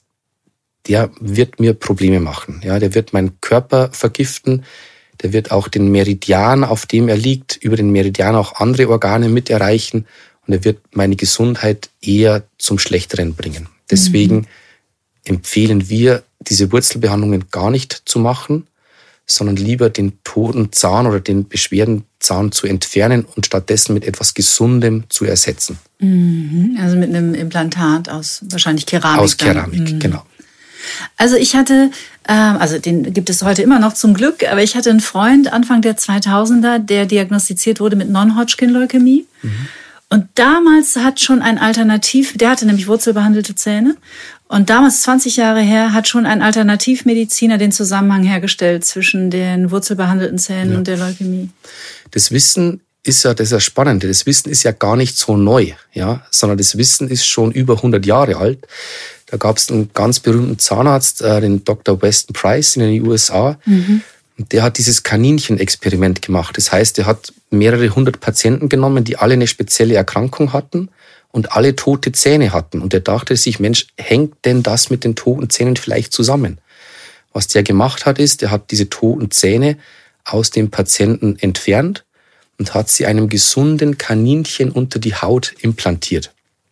der wird mir Probleme machen. Ja, der wird meinen Körper vergiften, der wird auch den Meridian, auf dem er liegt, über den Meridian auch andere Organe mit erreichen und er wird meine Gesundheit eher zum Schlechteren bringen. Deswegen mhm. empfehlen wir, diese Wurzelbehandlungen gar nicht zu machen, sondern lieber den toten Zahn oder den Beschwerdenzahn zu entfernen und stattdessen mit etwas Gesundem zu ersetzen. Mhm. Also mit einem Implantat aus wahrscheinlich Keramik. Aus Keramik, mhm. genau. Also ich hatte, ähm, also den gibt es heute immer noch zum Glück, aber ich hatte einen Freund Anfang der zweitausender, der diagnostiziert wurde mit Non-Hodgkin-Leukämie. Mhm. Und damals hat schon ein Alternativ, der hatte nämlich wurzelbehandelte Zähne. Und damals, zwanzig Jahre her, hat schon ein Alternativmediziner den Zusammenhang hergestellt zwischen den wurzelbehandelten Zähnen ja. und der Leukämie. Das Wissen ist ja das, ist ja Spannende. Das Wissen ist ja gar nicht so neu, ja, sondern das Wissen ist schon über hundert Jahre alt. Da gab es einen ganz berühmten Zahnarzt, äh, den Doktor Weston Price in den U S A. Mhm. Und der hat dieses Kaninchen-Experiment gemacht. Das heißt, er hat mehrere hundert Patienten genommen, die alle eine spezielle Erkrankung hatten und alle tote Zähne hatten. Und er dachte sich, Mensch, hängt denn das mit den toten Zähnen vielleicht zusammen? Was der gemacht hat, ist, er hat diese toten Zähne aus dem Patienten entfernt und hat sie einem gesunden Kaninchen unter die Haut implantiert.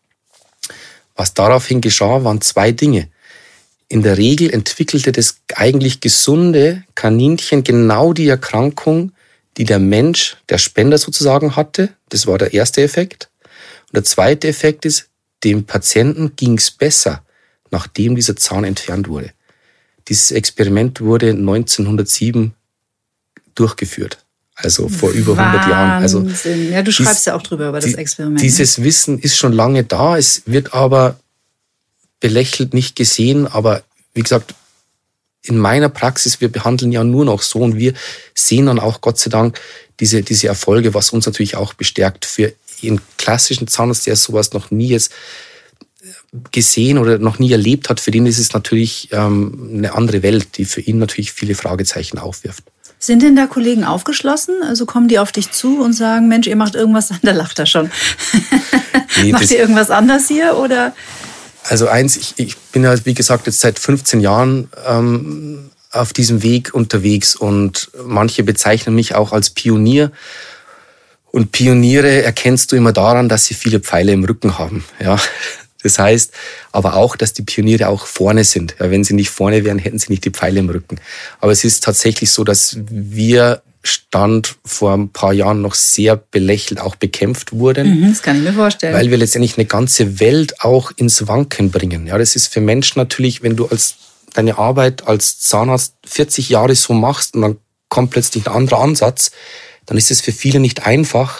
Was daraufhin geschah, waren zwei Dinge. In der Regel entwickelte das eigentlich gesunde Kaninchen genau die Erkrankung, die der Mensch, der Spender sozusagen hatte. Das war der erste Effekt. Und der zweite Effekt ist, dem Patienten ging es besser, nachdem dieser Zahn entfernt wurde. Dieses Experiment wurde neunzehnhundertsieben durchgeführt. Also vor über Wahnsinn. hundert Jahren. Also ja, du schreibst dies, ja auch drüber über das Experiment. Dieses Wissen ist schon lange da. Es wird aber belächelt, nicht gesehen. Aber wie gesagt, in meiner Praxis, wir behandeln ja nur noch so und wir sehen dann auch Gott sei Dank diese, diese Erfolge, was uns natürlich auch bestärkt. Für einen klassischen Zahnarzt, der sowas noch nie jetzt gesehen oder noch nie erlebt hat, für den ist es natürlich ähm, eine andere Welt, die für ihn natürlich viele Fragezeichen aufwirft. Sind denn da Kollegen aufgeschlossen? Also kommen die auf dich zu und sagen, Mensch, ihr macht irgendwas, da lacht er schon. Nee, macht ihr irgendwas anders hier oder? Also eins, ich, ich bin ja, wie gesagt, jetzt seit fünfzehn Jahren ähm, auf diesem Weg unterwegs und manche bezeichnen mich auch als Pionier. Und Pioniere erkennst du immer daran, dass sie viele Pfeile im Rücken haben. Ja, das heißt aber auch, dass die Pioniere auch vorne sind. Ja, wenn sie nicht vorne wären, hätten sie nicht die Pfeile im Rücken. Aber es ist tatsächlich so, dass wir Stand vor ein paar Jahren noch sehr belächelt, auch bekämpft wurden. Mhm, das kann ich mir vorstellen. Weil wir letztendlich eine ganze Welt auch ins Wanken bringen. Ja, das ist für Menschen natürlich, wenn du als deine Arbeit als Zahnarzt vierzig Jahre so machst und dann kommt plötzlich ein anderer Ansatz, dann ist es für viele nicht einfach,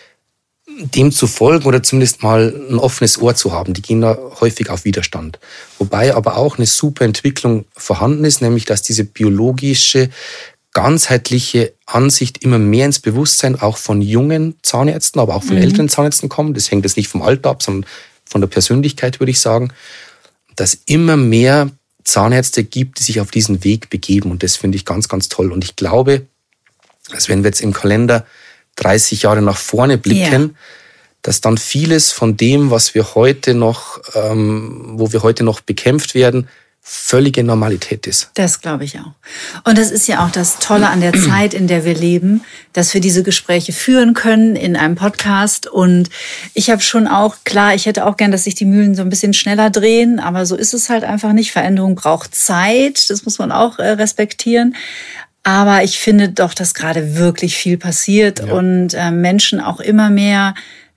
dem zu folgen oder zumindest mal ein offenes Ohr zu haben. Die gehen da häufig auf Widerstand. Wobei aber auch eine super Entwicklung vorhanden ist, nämlich dass diese biologische, ganzheitliche Ansicht immer mehr ins Bewusstsein auch von jungen Zahnärzten, aber auch von mhm. älteren Zahnärzten kommt. Das hängt jetzt nicht vom Alter ab, sondern von der Persönlichkeit, würde ich sagen, dass immer mehr Zahnärzte gibt, die sich auf diesen Weg begeben. Und das finde ich ganz, ganz toll. Und ich glaube, dass wenn wir jetzt im Kalender dreißig Jahre nach vorne blicken, yeah. dass dann vieles von dem, was wir heute noch, ähm, wo wir heute noch bekämpft werden, völlige Normalität ist. Das glaube ich auch. Und das ist ja auch das Tolle an der Zeit, in der wir leben, dass wir diese Gespräche führen können in einem Podcast. Und ich habe schon auch, klar, ich hätte auch gern, dass sich die Mühlen so ein bisschen schneller drehen, aber so ist es halt einfach nicht. Veränderung braucht Zeit, das muss man auch äh, respektieren. Aber ich finde doch, dass gerade wirklich viel passiert ja. und äh, Menschen auch immer mehr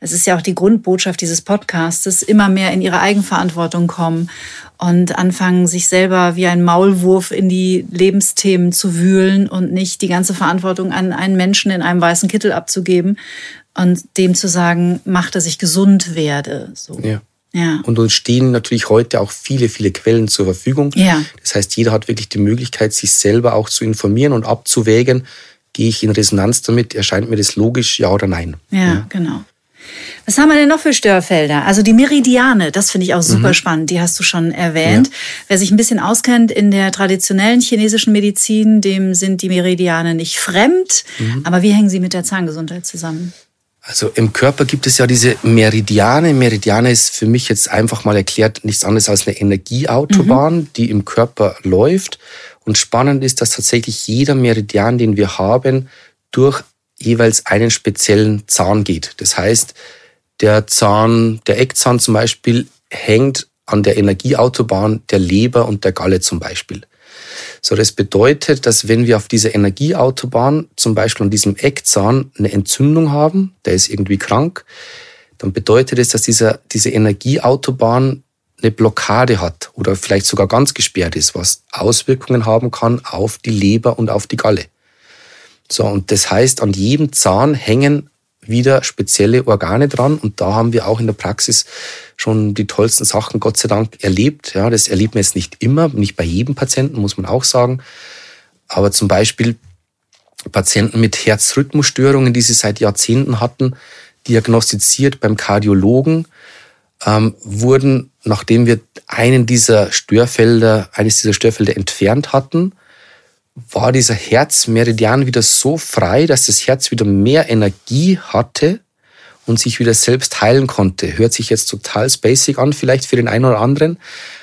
es ist ja auch die Grundbotschaft dieses Podcastes, immer mehr in ihre Eigenverantwortung kommen und anfangen, sich selber wie ein Maulwurf in die Lebensthemen zu wühlen und nicht die ganze Verantwortung an einen Menschen in einem weißen Kittel abzugeben und dem zu sagen, mach, dass ich gesund werde. So. Ja. Ja. Und uns stehen natürlich heute auch viele, viele Quellen zur Verfügung. Ja. Das heißt, jeder hat wirklich die Möglichkeit, sich selber auch zu informieren und abzuwägen, gehe ich in Resonanz damit, erscheint mir das logisch, ja oder nein. Ja, ja. genau. Was haben wir denn noch für Störfelder? Also die Meridiane, das finde ich auch super mhm. spannend, die hast du schon erwähnt. Ja. Wer sich ein bisschen auskennt in der traditionellen chinesischen Medizin, dem sind die Meridiane nicht fremd. Mhm. Aber wie hängen sie mit der Zahngesundheit zusammen? Also im Körper gibt es ja diese Meridiane. Meridiane ist für mich jetzt einfach mal erklärt nichts anderes als eine Energieautobahn, mhm. die im Körper läuft. Und spannend ist, dass tatsächlich jeder Meridian, den wir haben, durch jeweils einen speziellen Zahn geht. Das heißt, der Zahn, der Eckzahn zum Beispiel, hängt an der Energieautobahn der Leber und der Galle zum Beispiel. So, das bedeutet, dass wenn wir auf dieser Energieautobahn, zum Beispiel an diesem Eckzahn, eine Entzündung haben, der ist irgendwie krank, dann bedeutet es, dass dieser, diese Energieautobahn eine Blockade hat oder vielleicht sogar ganz gesperrt ist, was Auswirkungen haben kann auf die Leber und auf die Galle. So, und das heißt, an jedem Zahn hängen wieder spezielle Organe dran und da haben wir auch in der Praxis schon die tollsten Sachen, Gott sei Dank, erlebt. Ja, das erlebt man jetzt nicht immer, nicht bei jedem Patienten, muss man auch sagen. Aber zum Beispiel Patienten mit Herzrhythmusstörungen, die sie seit Jahrzehnten hatten, diagnostiziert beim Kardiologen, ähm, wurden, nachdem wir einen dieser Störfelder, eines dieser Störfelder entfernt hatten, war dieser Herzmeridian wieder so frei, dass das Herz wieder mehr Energie hatte und sich wieder selbst heilen konnte. Hört sich jetzt total basic an, vielleicht für den einen oder anderen,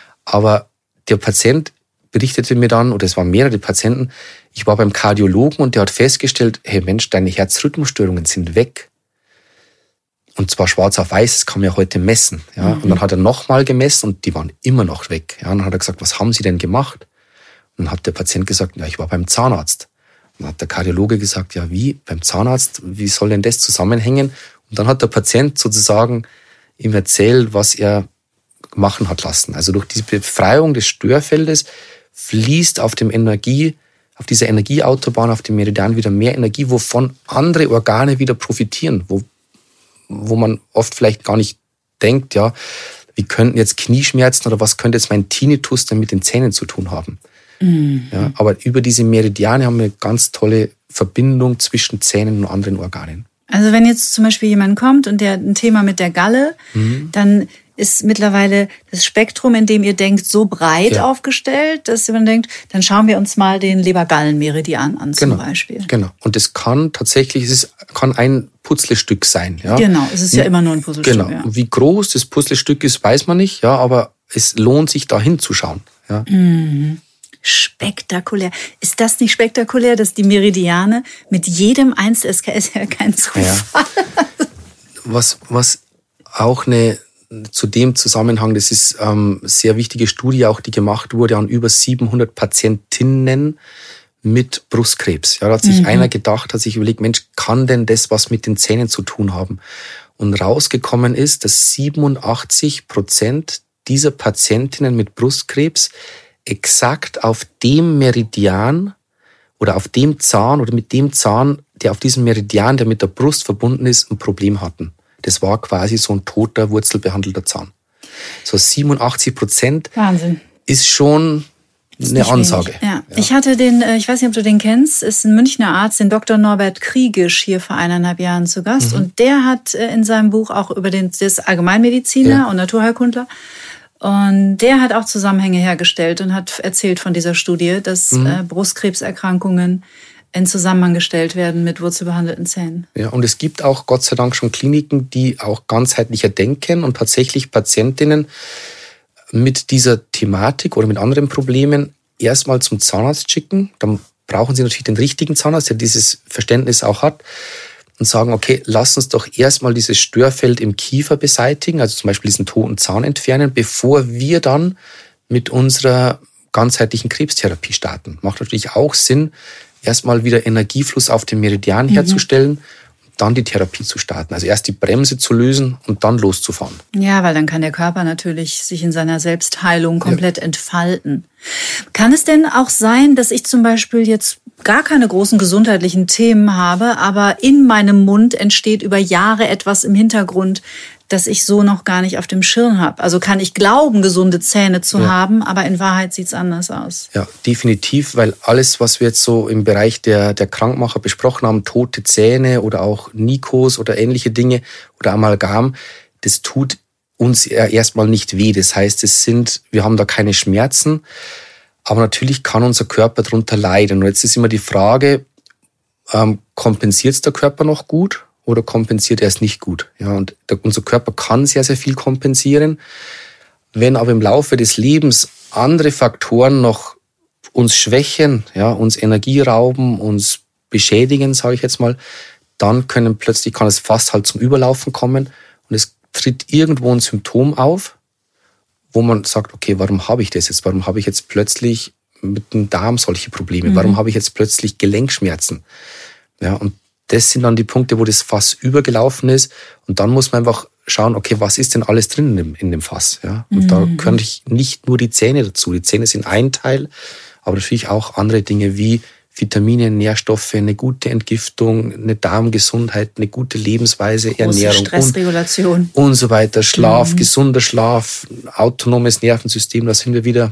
aber der Patient berichtete mir dann, oder es waren mehrere Patienten, ich war beim Kardiologen und der hat festgestellt, hey Mensch, deine Herzrhythmusstörungen sind weg. Und zwar schwarz auf weiß, das kann man ja heute messen. Ja? Mhm. Und dann hat er nochmal gemessen und die waren immer noch weg. Ja? Und dann hat er gesagt, was haben Sie denn gemacht? Und dann hat der Patient gesagt, ja, ich war beim Zahnarzt. Und dann hat der Kardiologe gesagt, ja, wie, beim Zahnarzt, wie soll denn das zusammenhängen? Und dann hat der Patient sozusagen ihm erzählt, was er machen hat lassen. Also durch diese Befreiung des Störfeldes fließt auf dem Energie, auf dieser Energieautobahn, auf dem Meridian wieder mehr Energie, wovon andere Organe wieder profitieren, wo, wo man oft vielleicht gar nicht denkt, ja, wie könnten jetzt Knieschmerzen oder was könnte jetzt mein Tinnitus denn mit den Zähnen zu tun haben? Mhm. Ja, aber über diese Meridiane haben wir eine ganz tolle Verbindung zwischen Zähnen und anderen Organen. Also wenn jetzt zum Beispiel jemand kommt und der hat ein Thema mit der Galle, mhm. dann ist mittlerweile das Spektrum, in dem ihr denkt, so breit ja. aufgestellt, dass man denkt, dann schauen wir uns mal den Leber-Gallen-Meridian an zum genau. Beispiel. Genau. Und es kann tatsächlich, es ist, kann ein Puzzlestück sein. Ja? Genau, es ist ja immer nur ein Puzzlestück. Genau. Ja. Wie groß das Puzzlestück ist, weiß man nicht, ja, aber es lohnt sich, da hinzuschauen. Ja? Mhm. Spektakulär. Ist das nicht spektakulär, dass die Meridiane mit jedem einzelnen, es ist ja kein Zufall. Ja. Was, was auch eine, zu dem Zusammenhang, das ist ähm, sehr wichtige Studie, auch die gemacht wurde an über siebenhundert Patientinnen mit Brustkrebs. Ja, da hat sich mhm. einer gedacht, hat sich überlegt, Mensch, kann denn das was mit den Zähnen zu tun haben? Und rausgekommen ist, dass siebenundachtzig Prozent dieser Patientinnen mit Brustkrebs exakt auf dem Meridian oder auf dem Zahn oder mit dem Zahn, der auf diesem Meridian, der mit der Brust verbunden ist, ein Problem hatten. Das war quasi so ein toter, wurzelbehandelter Zahn. So siebenundachtzig Prozent Wahnsinn. Ist schon eine Ansage. Ja. Ja. Ich hatte den, ich weiß nicht, ob du den kennst, ist ein Münchner Arzt, den Doktor Norbert Kriegisch hier vor eineinhalb Jahren zu Gast. Mhm. Und der hat in seinem Buch auch über den, der ist Allgemeinmediziner ja. und Naturheilkundler. Und der hat auch Zusammenhänge hergestellt und hat erzählt von dieser Studie, dass mhm. äh, Brustkrebserkrankungen in Zusammenhang gestellt werden mit wurzelbehandelten Zähnen. Ja, und es gibt auch Gott sei Dank schon Kliniken, die auch ganzheitlicher denken und tatsächlich Patientinnen mit dieser Thematik oder mit anderen Problemen erstmal zum Zahnarzt schicken. Dann brauchen sie natürlich den richtigen Zahnarzt, der dieses Verständnis auch hat. Und sagen, okay, lass uns doch erstmal dieses Störfeld im Kiefer beseitigen, also zum Beispiel diesen toten Zahn entfernen, bevor wir dann mit unserer ganzheitlichen Krebstherapie starten. Macht natürlich auch Sinn, erstmal wieder Energiefluss auf dem Meridian mhm. herzustellen. dann die Therapie zu starten. Also erst die Bremse zu lösen und dann loszufahren. Ja, weil dann kann der Körper natürlich sich in seiner Selbstheilung komplett ja. entfalten. Kann es denn auch sein, dass ich zum Beispiel jetzt gar keine großen gesundheitlichen Themen habe, aber in meinem Mund entsteht über Jahre etwas im Hintergrund, das ich so noch gar nicht auf dem Schirm habe? Also kann ich glauben, gesunde Zähne zu ja. haben, aber in Wahrheit sieht es anders aus. Ja, definitiv, weil alles, was wir jetzt so im Bereich der, der Krankmacher besprochen haben, tote Zähne oder auch Nikos oder ähnliche Dinge oder Amalgam, das tut uns erstmal nicht weh. Das heißt, es sind, wir haben da keine Schmerzen, aber natürlich kann unser Körper darunter leiden. Und jetzt ist immer die Frage, ähm, kompensiert es der Körper noch gut? Oder kompensiert er es nicht gut? Ja, und der, unser Körper kann sehr, sehr viel kompensieren. Wenn aber im Laufe des Lebens andere Faktoren noch uns schwächen, ja, uns Energie rauben, uns beschädigen, sage ich jetzt mal, dann können plötzlich, kann es fast halt zum Überlaufen kommen und es tritt irgendwo ein Symptom auf, wo man sagt, okay, warum habe ich das jetzt? Warum habe ich jetzt plötzlich mit dem Darm solche Probleme? Mhm. Warum habe ich jetzt plötzlich Gelenkschmerzen? Ja, und das sind dann die Punkte, wo das Fass übergelaufen ist. Und dann muss man einfach schauen, okay, was ist denn alles drin in dem, in dem Fass? Ja? Und mhm. da gehören nicht nur die Zähne dazu. Die Zähne sind ein Teil, aber natürlich auch andere Dinge wie Vitamine, Nährstoffe, eine gute Entgiftung, eine Darmgesundheit, eine gute Lebensweise, große Ernährung. Stressregulation. Und, und so weiter. Schlaf, mhm. gesunder Schlaf, autonomes Nervensystem, da sind wir wieder,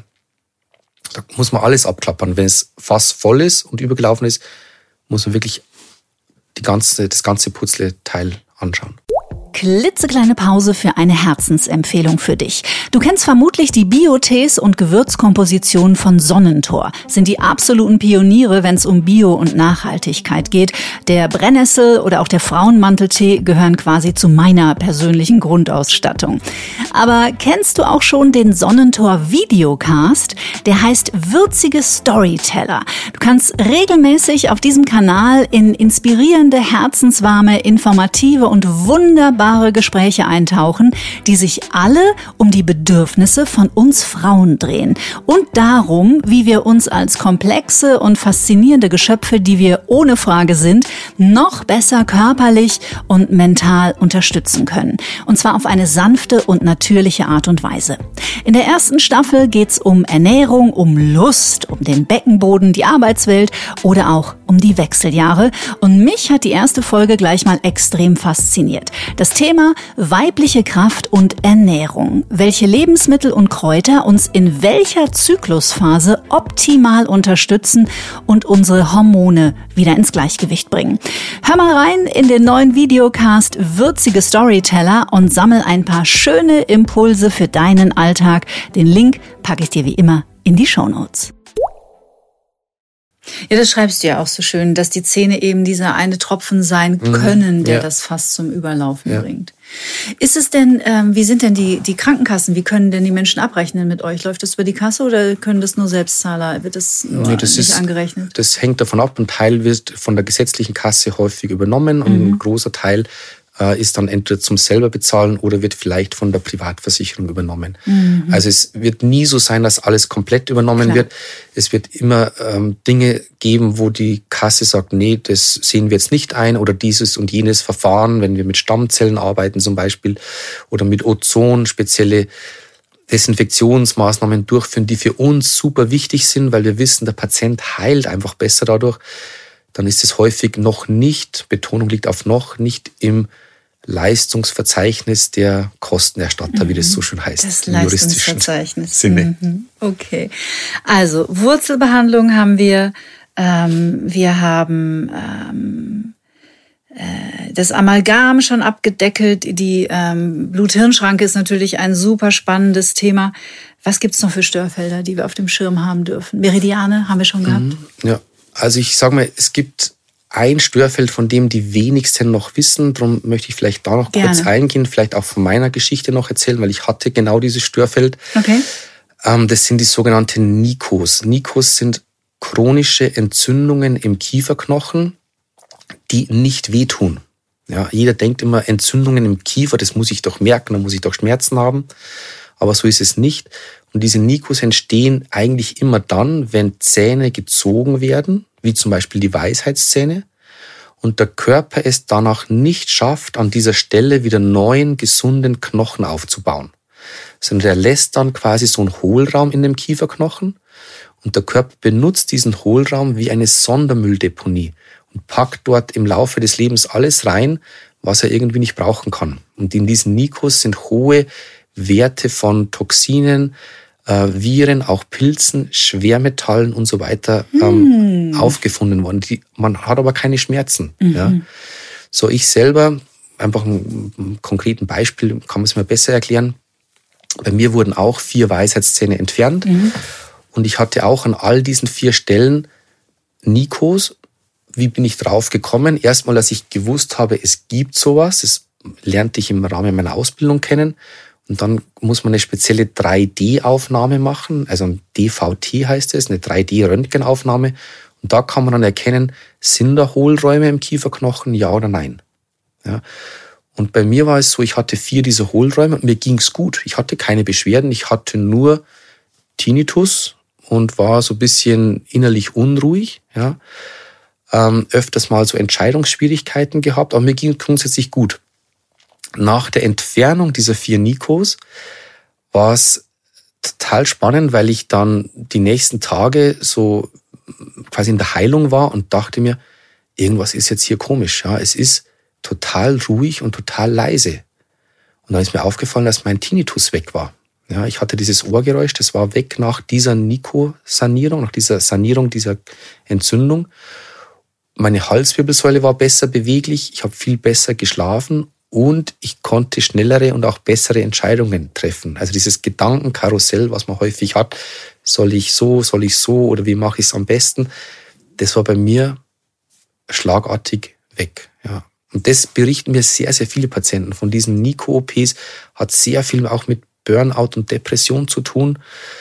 da muss man alles abklappern. Wenn es Fass voll ist und übergelaufen ist, muss man wirklich die ganze, das ganze Puzzleteil anschauen. Klitzekleine Pause für eine Herzensempfehlung für dich. Du kennst vermutlich die Bio-Tees und Gewürzkompositionen von Sonnentor. Sind die absoluten Pioniere, wenn es um Bio und Nachhaltigkeit geht. Der Brennnessel oder auch der Frauenmanteltee gehören quasi zu meiner persönlichen Grundausstattung. Aber kennst du auch schon den Sonnentor Videocast? Der heißt Würzige Storyteller. Du kannst regelmäßig auf diesem Kanal in inspirierende, herzenswarme, informative und wunderbare Gespräche eintauchen, die sich alle um die Bedürfnisse von uns Frauen drehen und darum, wie wir uns als komplexe und faszinierende Geschöpfe, die wir ohne Frage sind, noch besser körperlich und mental unterstützen können. Und zwar auf eine sanfte und natürliche Art und Weise. In der ersten Staffel geht's um Ernährung, um Lust, um den Beckenboden, die Arbeitswelt oder auch um die Wechseljahre. Und mich hat die erste Folge gleich mal extrem fasziniert. Das Thema weibliche Kraft und Ernährung. Welche Lebensmittel und Kräuter uns in welcher Zyklusphase optimal unterstützen und unsere Hormone wieder ins Gleichgewicht bringen. Hör mal rein in den neuen Videocast Würzige Storyteller und sammel ein paar schöne Impulse für deinen Alltag. Den Link packe ich dir wie immer in die Shownotes. Ja, das schreibst du ja auch so schön, dass die Zähne eben dieser eine Tropfen sein können, der ja. das Fass zum Überlaufen ja. bringt. Ist es denn, ähm, wie sind denn die, die Krankenkassen, wie können denn die Menschen abrechnen mit euch? Läuft das über die Kasse oder können das nur Selbstzahler? Wird das nur nee, das nicht ist, angerechnet? Das hängt davon ab. Ein Teil wird von der gesetzlichen Kasse häufig übernommen und mhm. ein großer Teil ist dann entweder zum selber bezahlen oder wird vielleicht von der Privatversicherung übernommen. Mhm. Also es wird nie so sein, dass alles komplett übernommen Klar. wird. Es wird immer ähm, Dinge geben, wo die Kasse sagt, nee, das sehen wir jetzt nicht ein oder dieses und jenes Verfahren, wenn wir mit Stammzellen arbeiten zum Beispiel oder mit Ozon, spezielle Desinfektionsmaßnahmen durchführen, die für uns super wichtig sind, weil wir wissen, der Patient heilt einfach besser dadurch. Dann ist es häufig noch nicht, Betonung liegt auf noch, nicht im Leistungsverzeichnis der Kostenerstatter, mhm. wie das so schön heißt. Das Leistungsverzeichnis. Sinne. Mhm. Okay. Also Wurzelbehandlung haben wir. Ähm, wir haben ähm, äh, das Amalgam schon abgedeckelt. Die ähm, Blut-Hirn-Schranke ist natürlich ein super spannendes Thema. Was gibt's noch für Störfelder, die wir auf dem Schirm haben dürfen? Meridiane haben wir schon gehabt. Mhm. Ja, also ich sage mal, es gibt ein Störfeld, von dem die wenigsten noch wissen. Darum möchte ich vielleicht da noch Gerne. kurz eingehen, vielleicht auch von meiner Geschichte noch erzählen, weil ich hatte genau dieses Störfeld. Okay. Ähm, das sind die sogenannten Nikos. Nikos sind chronische Entzündungen im Kieferknochen, die nicht wehtun. Ja, jeder denkt immer, Entzündungen im Kiefer, das muss ich doch merken, da muss ich doch Schmerzen haben. Aber so ist es nicht. Und diese Nikos entstehen eigentlich immer dann, wenn Zähne gezogen werden, wie zum Beispiel die Weisheitszähne. und der Körper es danach nicht schafft, an dieser Stelle wieder neuen, gesunden Knochen aufzubauen. Sondern der lässt dann quasi so einen Hohlraum in dem Kieferknochen und der Körper benutzt diesen Hohlraum wie eine Sondermülldeponie und packt dort im Laufe des Lebens alles rein, was er irgendwie nicht brauchen kann. Und in diesen Nikos sind hohe Werte von Toxinen, äh, Viren, auch Pilzen, Schwermetallen und so weiter ähm, hm. aufgefunden worden. Die, man hat aber keine Schmerzen. Mhm. Ja. So, ich selber, einfach ein, ein konkreten Beispiel, kann man es mir besser erklären. Bei mir wurden auch vier Weisheitszähne entfernt mhm. und ich hatte auch an all diesen vier Stellen Nikos. Wie bin ich drauf gekommen? Erstmal, dass ich gewusst habe, es gibt sowas. Das lernte ich im Rahmen meiner Ausbildung kennen. Und dann muss man eine spezielle drei D Aufnahme machen. Also ein D V T heißt es, eine drei D Röntgenaufnahme. Und da kann man dann erkennen, sind da Hohlräume im Kieferknochen, ja oder nein. Ja. Und bei mir war es so, ich hatte vier dieser Hohlräume und mir ging's gut. Ich hatte keine Beschwerden. Ich hatte nur Tinnitus und war so ein bisschen innerlich unruhig, ja. Ähm, öfters mal so Entscheidungsschwierigkeiten gehabt, aber mir ging es grundsätzlich gut. Nach der Entfernung dieser vier Nikos war es total spannend, weil ich dann die nächsten Tage so quasi in der Heilung war und dachte mir, irgendwas ist jetzt hier komisch. Ja, es ist total ruhig und total leise. Und dann ist mir aufgefallen, dass mein Tinnitus weg war. Ja, ich hatte dieses Ohrgeräusch, das war weg nach dieser Niko-Sanierung, nach dieser Sanierung dieser Entzündung. Meine Halswirbelsäule war besser beweglich, ich habe viel besser geschlafen und ich konnte schnellere und auch bessere Entscheidungen treffen. Also dieses Gedankenkarussell, was man häufig hat, soll ich so, soll ich so oder wie mache ich es am besten, das war bei mir schlagartig weg. Ja. Und das berichten mir sehr, sehr viele Patienten. Von diesen Niko-O Ps hat sehr viel auch mit Burnout und Depression zu tun.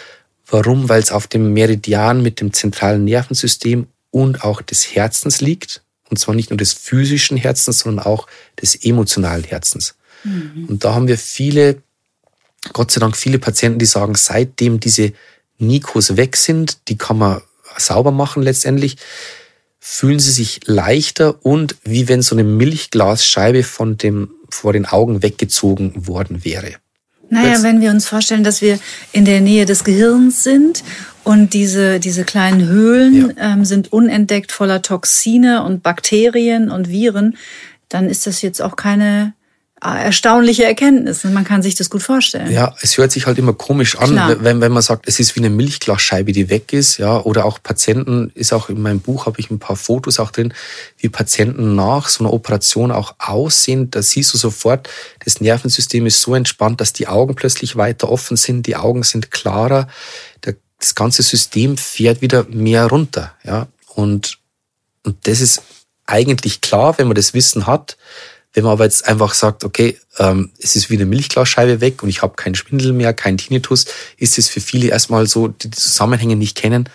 Warum? Weil es auf dem Meridian mit dem zentralen Nervensystem und auch des Herzens liegt. Und zwar nicht nur des physischen Herzens, sondern auch des emotionalen Herzens. Mhm. Und da haben wir viele, Gott sei Dank viele Patienten, die sagen, seitdem diese Nikos weg sind, die kann man sauber machen letztendlich, fühlen sie sich leichter und wie wenn so eine Milchglasscheibe von dem, vor den Augen weggezogen worden wäre. Naja, Jetzt, wenn wir uns vorstellen, dass wir in der Nähe des Gehirns sind und diese, diese kleinen Höhlen ja. ähm, sind unentdeckt voller Toxine und Bakterien und Viren, dann ist das jetzt auch keine erstaunliche Erkenntnis. Man kann sich das gut vorstellen. Ja, es hört sich halt immer komisch an, wenn, wenn man sagt, es ist wie eine Milchglasscheibe, die weg ist. Ja, oder auch Patienten, ist auch in meinem Buch, habe ich ein paar Fotos auch drin, wie Patienten nach so einer Operation auch aussehen. Da siehst du sofort, das Nervensystem ist so entspannt, dass die Augen plötzlich weiter offen sind, die Augen sind klarer, das ganze System fährt wieder mehr runter. Ja, und, und das ist eigentlich klar, wenn man das Wissen hat. Wenn man aber jetzt einfach sagt, okay, ähm, es ist wie eine Milchglasscheibe weg und ich habe keinen Schwindel mehr, keinen Tinnitus, ist es für viele erstmal so, die die Zusammenhänge nicht kennen,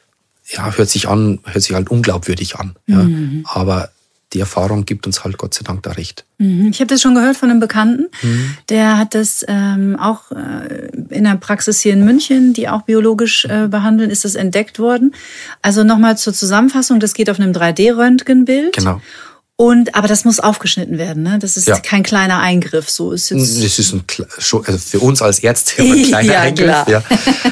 ja, hört sich an, hört sich halt unglaubwürdig an. Ja. Mhm. Aber die Erfahrung gibt uns halt Gott sei Dank da recht. Mhm. Ich habe das schon gehört von einem Bekannten, mhm. der hat das ähm, auch äh, in der Praxis hier in München, die auch biologisch äh, behandeln, ist das entdeckt worden. Also nochmal zur Zusammenfassung, das geht auf einem drei D Röntgenbild. Genau. Und, aber das muss aufgeschnitten werden, ne? Das ist ja. kein kleiner Eingriff, so ist jetzt. Das ist ein, also für uns als Ärzte ein kleiner ja, Eingriff, klar. ja.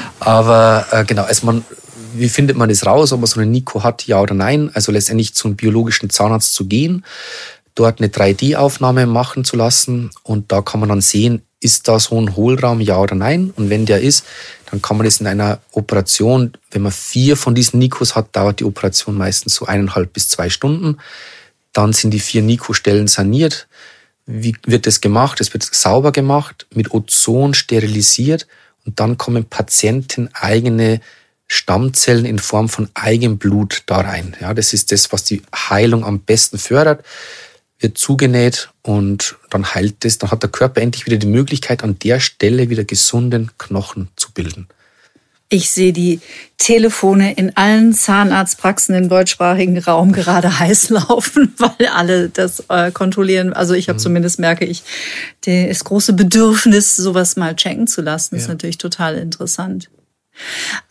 Aber äh, genau, also man, wie findet man das raus, ob man so eine Niko hat, ja oder nein? Also letztendlich zum biologischen Zahnarzt zu gehen, dort eine drei D Aufnahme machen zu lassen und da kann man dann sehen, ist da so ein Hohlraum, ja oder nein? Und wenn der ist, dann kann man das in einer Operation, wenn man vier von diesen Nikos hat, dauert die Operation meistens so eineinhalb bis zwei Stunden. Dann sind die vier Niko-Stellen saniert. Wie wird das gemacht? Es wird sauber gemacht, mit Ozon sterilisiert und dann kommen Patienten eigene Stammzellen in Form von Eigenblut da rein. Ja, das ist das, was die Heilung am besten fördert. Wird zugenäht und dann heilt es. Dann hat der Körper endlich wieder die Möglichkeit, an der Stelle wieder gesunden Knochen zu bilden. Ich sehe die Telefone in allen Zahnarztpraxen im deutschsprachigen Raum gerade heiß laufen, weil alle das äh, kontrollieren. Also ich habe mhm. zumindest, merke ich, das große Bedürfnis, sowas mal checken zu lassen. Das ja. ist natürlich total interessant.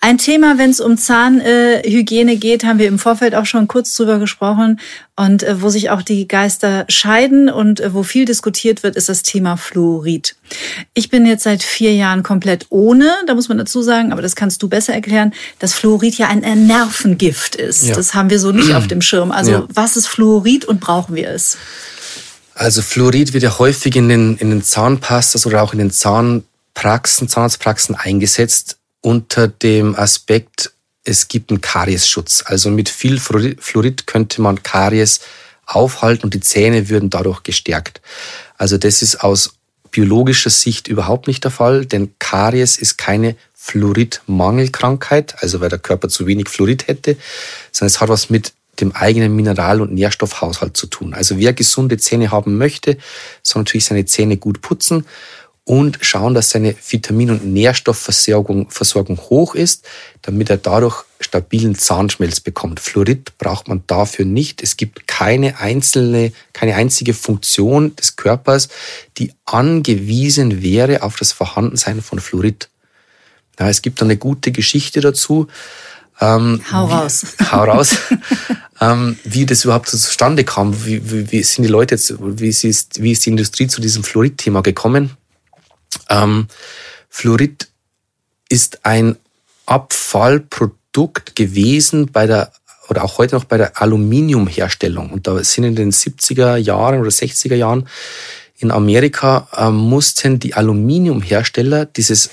Ein Thema, wenn es um Zahnhygiene geht, haben wir im Vorfeld auch schon kurz drüber gesprochen. Und äh, wo sich auch die Geister scheiden und äh, wo viel diskutiert wird, ist das Thema Fluorid. Ich bin jetzt seit vier Jahren komplett ohne, da muss man dazu sagen, aber das kannst du besser erklären, dass Fluorid ja ein Nervengift ist. Ja. Das haben wir so nicht auf dem Schirm. Also ja. Was ist Fluorid und brauchen wir es? Also Fluorid wird ja häufig in den, in den Zahnpastas oder auch in den Zahnpraxen, Zahnarztpraxen eingesetzt unter dem Aspekt, es gibt einen Kariesschutz. Also mit viel Fluorid könnte man Karies aufhalten und die Zähne würden dadurch gestärkt. Also das ist aus biologischer Sicht überhaupt nicht der Fall, denn Karies ist keine Fluoridmangelkrankheit, also weil der Körper zu wenig Fluorid hätte, sondern es hat was mit dem eigenen Mineral- und Nährstoffhaushalt zu tun. Also wer gesunde Zähne haben möchte, soll natürlich seine Zähne gut putzen und schauen, dass seine Vitamin- und Nährstoffversorgung Versorgung hoch ist, damit er dadurch stabilen Zahnschmelz bekommt. Fluorid braucht man dafür nicht. Es gibt keine einzelne, keine einzige Funktion des Körpers, die angewiesen wäre auf das Vorhandensein von Fluorid. Ja, es gibt eine gute Geschichte dazu. Ähm, hau raus. Wie, hau raus. ähm, wie das überhaupt so zustande kam. Wie, wie, wie sind die Leute jetzt, wie ist, wie ist die Industrie zu diesem Fluorid-Thema gekommen? Ähm, Fluorid ist ein Abfallprodukt gewesen bei der, oder auch heute noch bei der Aluminiumherstellung. Und da sind in den siebziger Jahren oder sechziger Jahren in Amerika äh, mussten die Aluminiumhersteller dieses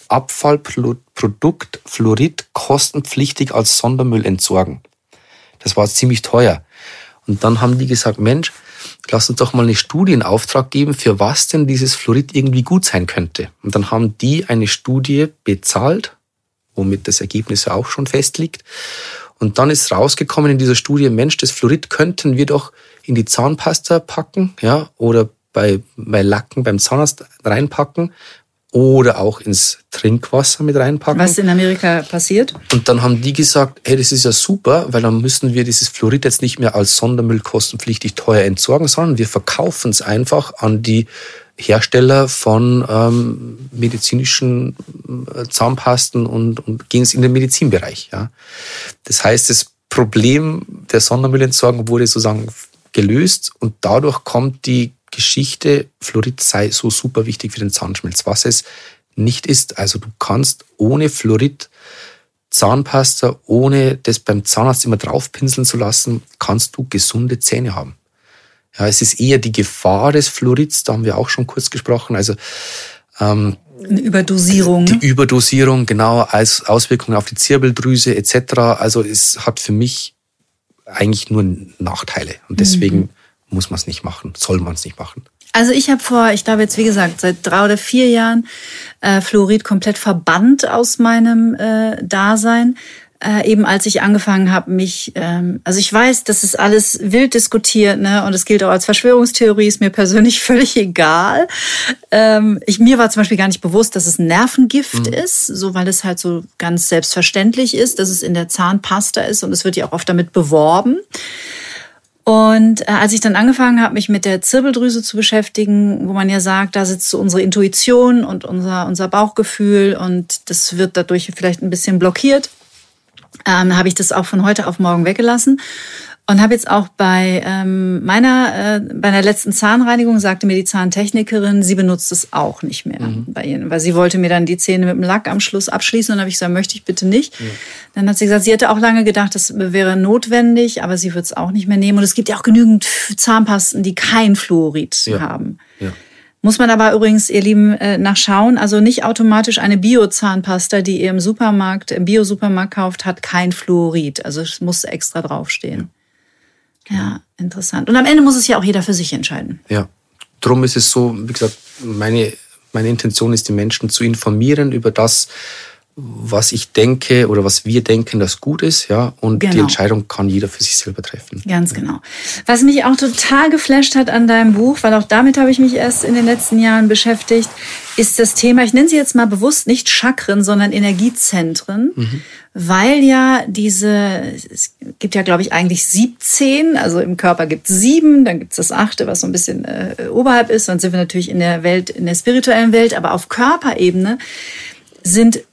Abfallprodukt Fluorid kostenpflichtig als Sondermüll entsorgen. Das war ziemlich teuer. Und dann haben die gesagt, Mensch, lass uns doch mal eine Studie in Auftrag geben, für was denn dieses Fluorid irgendwie gut sein könnte. Und dann haben die eine Studie bezahlt, womit das Ergebnis ja auch schon festliegt. Und dann ist rausgekommen in dieser Studie, Mensch, das Fluorid könnten wir doch in die Zahnpasta packen, ja, oder bei, bei Lacken beim Zahnarzt reinpacken. Oder auch ins Trinkwasser mit reinpacken. Was in Amerika passiert. Und dann haben die gesagt, hey, das ist ja super, weil dann müssen wir dieses Fluorid jetzt nicht mehr als Sondermüll kostenpflichtig teuer entsorgen, sondern wir verkaufen es einfach an die Hersteller von ähm, medizinischen Zahnpasten und, und gehen es in den Medizinbereich. Ja. Das heißt, das Problem der Sondermüllentsorgung wurde sozusagen gelöst und dadurch kommt die Geschichte, Fluorid sei so super wichtig für den Zahnschmelz, was es nicht ist. Also du kannst ohne Fluorid Zahnpasta, ohne das beim Zahnarzt immer draufpinseln zu lassen, kannst du gesunde Zähne haben. Ja, es ist eher die Gefahr des Fluorids, da haben wir auch schon kurz gesprochen, also ähm, eine Überdosierung. Die, die Überdosierung, genau, als Auswirkungen auf die Zirbeldrüse et cetera. Also es hat für mich eigentlich nur Nachteile und deswegen mhm. muss man es nicht machen, soll man es nicht machen. Also ich habe vor, ich glaube jetzt wie gesagt, seit drei oder vier Jahren äh, Fluorid komplett verbannt aus meinem äh, Dasein. Äh, eben als ich angefangen habe, mich, ähm, also ich weiß, das ist alles wild diskutiert, ne, und es gilt auch als Verschwörungstheorie, ist mir persönlich völlig egal. Ähm, ich, mir war zum Beispiel gar nicht bewusst, dass es ein Nervengift mhm. ist, so weil es halt so ganz selbstverständlich ist, dass es in der Zahnpasta ist und es wird ja auch oft damit beworben. Und äh, als ich dann angefangen habe, mich mit der Zirbeldrüse zu beschäftigen, wo man ja sagt, da sitzt so unsere Intuition und unser, unser Bauchgefühl und das wird dadurch vielleicht ein bisschen blockiert, ähm, habe ich das auch von heute auf morgen weggelassen. Und habe jetzt auch bei ähm, meiner, äh, bei der letzten Zahnreinigung sagte mir die Zahntechnikerin, sie benutzt es auch nicht mehr mhm. bei ihnen, weil sie wollte mir dann die Zähne mit dem Lack am Schluss abschließen und dann habe ich gesagt, möchte ich bitte nicht. Ja. Dann hat sie gesagt, sie hätte auch lange gedacht, das wäre notwendig, aber sie wird es auch nicht mehr nehmen. Und es gibt ja auch genügend Zahnpasten, die kein Fluorid ja. haben. Ja. Muss man aber übrigens, ihr Lieben, äh, nachschauen. Also nicht automatisch eine Bio-Zahnpasta, die ihr im Supermarkt, im Bio-Supermarkt kauft, hat kein Fluorid. Also es muss extra draufstehen. Ja. Ja, interessant. Und am Ende muss es ja auch jeder für sich entscheiden. Ja, drum ist es so, wie gesagt, meine, meine Intention ist, die Menschen zu informieren über das, was ich denke oder was wir denken, das gut ist, ja, und genau. Die Entscheidung kann jeder für sich selber treffen. Ganz genau. Was mich auch total geflasht hat an deinem Buch, weil auch damit habe ich mich erst in den letzten Jahren beschäftigt, ist das Thema, ich nenne sie jetzt mal bewusst nicht Chakren, sondern Energiezentren, mhm. weil ja diese, es gibt ja, glaube ich, eigentlich siebzehn, also im Körper gibt es sieben, dann gibt es das achte, was so ein bisschen äh, oberhalb ist, dann sind wir natürlich in der Welt, in der spirituellen Welt, aber auf Körperebene sind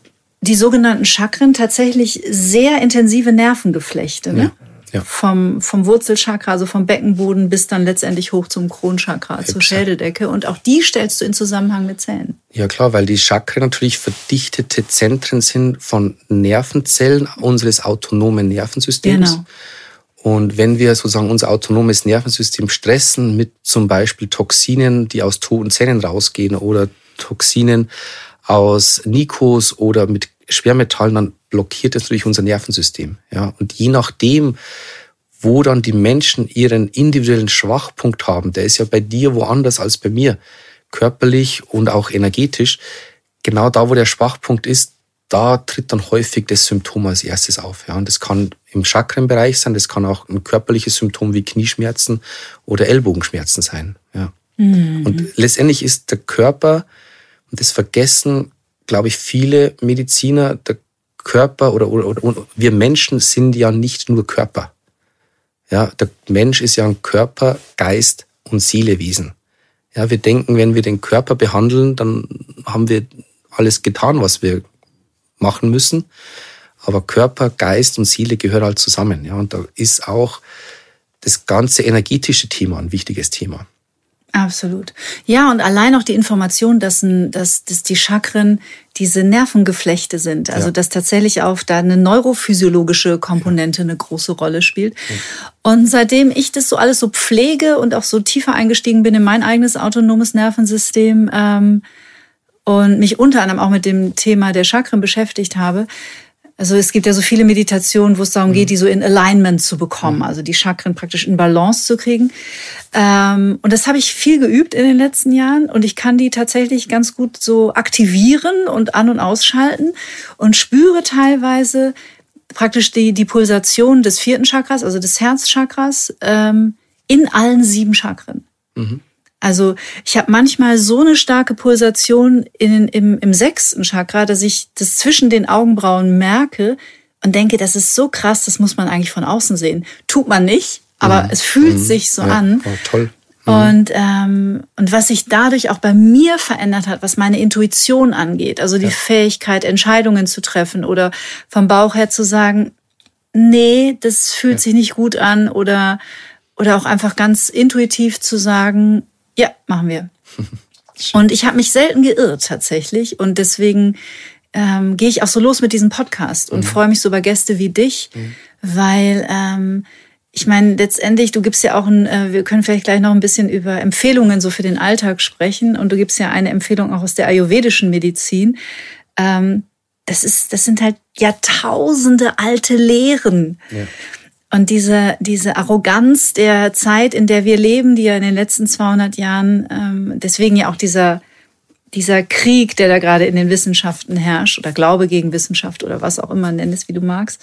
die sogenannten Chakren tatsächlich sehr intensive Nervengeflechte, ne? Ja, ja. Vom, vom Wurzelchakra, also vom Beckenboden bis dann letztendlich hoch zum Kronchakra, Exakt. zur Schädeldecke. Und auch die stellst du in Zusammenhang mit Zellen. Ja klar, weil die Chakren natürlich verdichtete Zentren sind von Nervenzellen unseres autonomen Nervensystems. Genau. Und wenn wir sozusagen unser autonomes Nervensystem stressen mit zum Beispiel Toxinen, die aus toten Zähnen rausgehen oder Toxinen aus Nikos oder mit Schwermetallen, dann blockiert das natürlich unser Nervensystem. Ja, und je nachdem, wo dann die Menschen ihren individuellen Schwachpunkt haben, der ist ja bei dir woanders als bei mir, körperlich und auch energetisch, genau da, wo der Schwachpunkt ist, da tritt dann häufig das Symptom als erstes auf. Ja, und das kann im Chakrenbereich sein, das kann auch ein körperliches Symptom wie Knieschmerzen oder Ellbogenschmerzen sein. Ja. Mhm. Und letztendlich ist der Körper, und das vergessen, glaube ich, viele Mediziner, der Körper oder, oder, oder wir Menschen sind ja nicht nur Körper. Ja, der Mensch ist ja ein Körper, Geist und Seelewesen. Ja, wir denken, wenn wir den Körper behandeln, dann haben wir alles getan, was wir machen müssen. Aber Körper, Geist und Seele gehören halt zusammen. Ja, und da ist auch das ganze energetische Thema ein wichtiges Thema. Absolut. Ja, und allein auch die Information, dass, ein, dass, dass die Chakren diese Nervengeflechte sind. Also, ja. dass tatsächlich auch da eine neurophysiologische Komponente ja. eine große Rolle spielt. Ja. Und seitdem ich das so alles so pflege und auch so tiefer eingestiegen bin in mein eigenes autonomes Nervensystem ähm, und mich unter anderem auch mit dem Thema der Chakren beschäftigt habe, also es gibt ja so viele Meditationen, wo es darum geht, die so in Alignment zu bekommen, also die Chakren praktisch in Balance zu kriegen. Und das habe ich viel geübt in den letzten Jahren und ich kann die tatsächlich ganz gut so aktivieren und an- und ausschalten und spüre teilweise praktisch die, die Pulsation des vierten Chakras, also des Herzchakras, in allen sieben Chakren. Mhm. Also ich habe manchmal so eine starke Pulsation in, im, im sechsten Chakra, dass ich das zwischen den Augenbrauen merke und denke, das ist so krass, das muss man eigentlich von außen sehen. Tut man nicht, aber mhm. es fühlt mhm. sich so ja. an. Oh, toll. Mhm. Und, ähm, und was sich dadurch auch bei mir verändert hat, was meine Intuition angeht, also die ja. Fähigkeit, Entscheidungen zu treffen oder vom Bauch her zu sagen, nee, das fühlt ja. sich nicht gut an oder, oder auch einfach ganz intuitiv zu sagen, ja, machen wir. Und ich habe mich selten geirrt tatsächlich und deswegen ähm, gehe ich auch so los mit diesem Podcast und mhm. freue mich so über Gäste wie dich, mhm. weil ähm, ich meine, letztendlich, du gibst ja auch ein, äh, wir können vielleicht gleich noch ein bisschen über Empfehlungen so für den Alltag sprechen und du gibst ja eine Empfehlung auch aus der ayurvedischen Medizin. Ähm, das ist, das sind halt Jahrtausende alte Lehren. Ja. Und diese, diese Arroganz der Zeit, in der wir leben, die ja in den letzten zweihundert Jahren, ähm, deswegen ja auch dieser, dieser Krieg, der da gerade in den Wissenschaften herrscht, oder Glaube gegen Wissenschaft oder was auch immer, nenn es, wie du magst.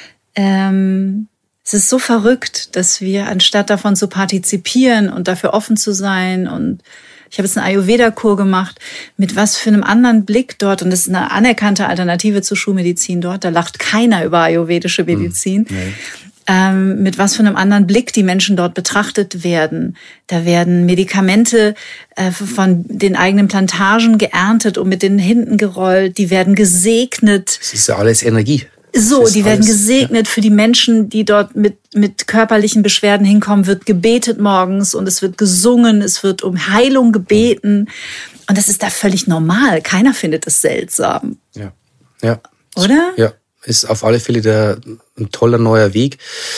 Ähm, es ist so verrückt, dass wir, anstatt davon zu partizipieren und dafür offen zu sein, und ich habe jetzt einen Ayurveda-Kur gemacht, mit was für einem anderen Blick dort, und das ist eine anerkannte Alternative zur Schulmedizin dort, da lacht keiner über ayurvedische Medizin. Hm, nee. Ähm, mit was für einem anderen Blick die Menschen dort betrachtet werden. Da werden Medikamente äh, von den eigenen Plantagen geerntet und mit den Händen gerollt. Die werden gesegnet. Das ist ja alles Energie. So, die werden alles gesegnet. Ja. Für die Menschen, die dort mit, mit körperlichen Beschwerden hinkommen, wird gebetet morgens und es wird gesungen, es wird um Heilung gebeten. Und das ist da völlig normal. Keiner findet es seltsam. Ja, ja. Oder? Ja. Ist auf alle Fälle der, ein toller neuer Weg.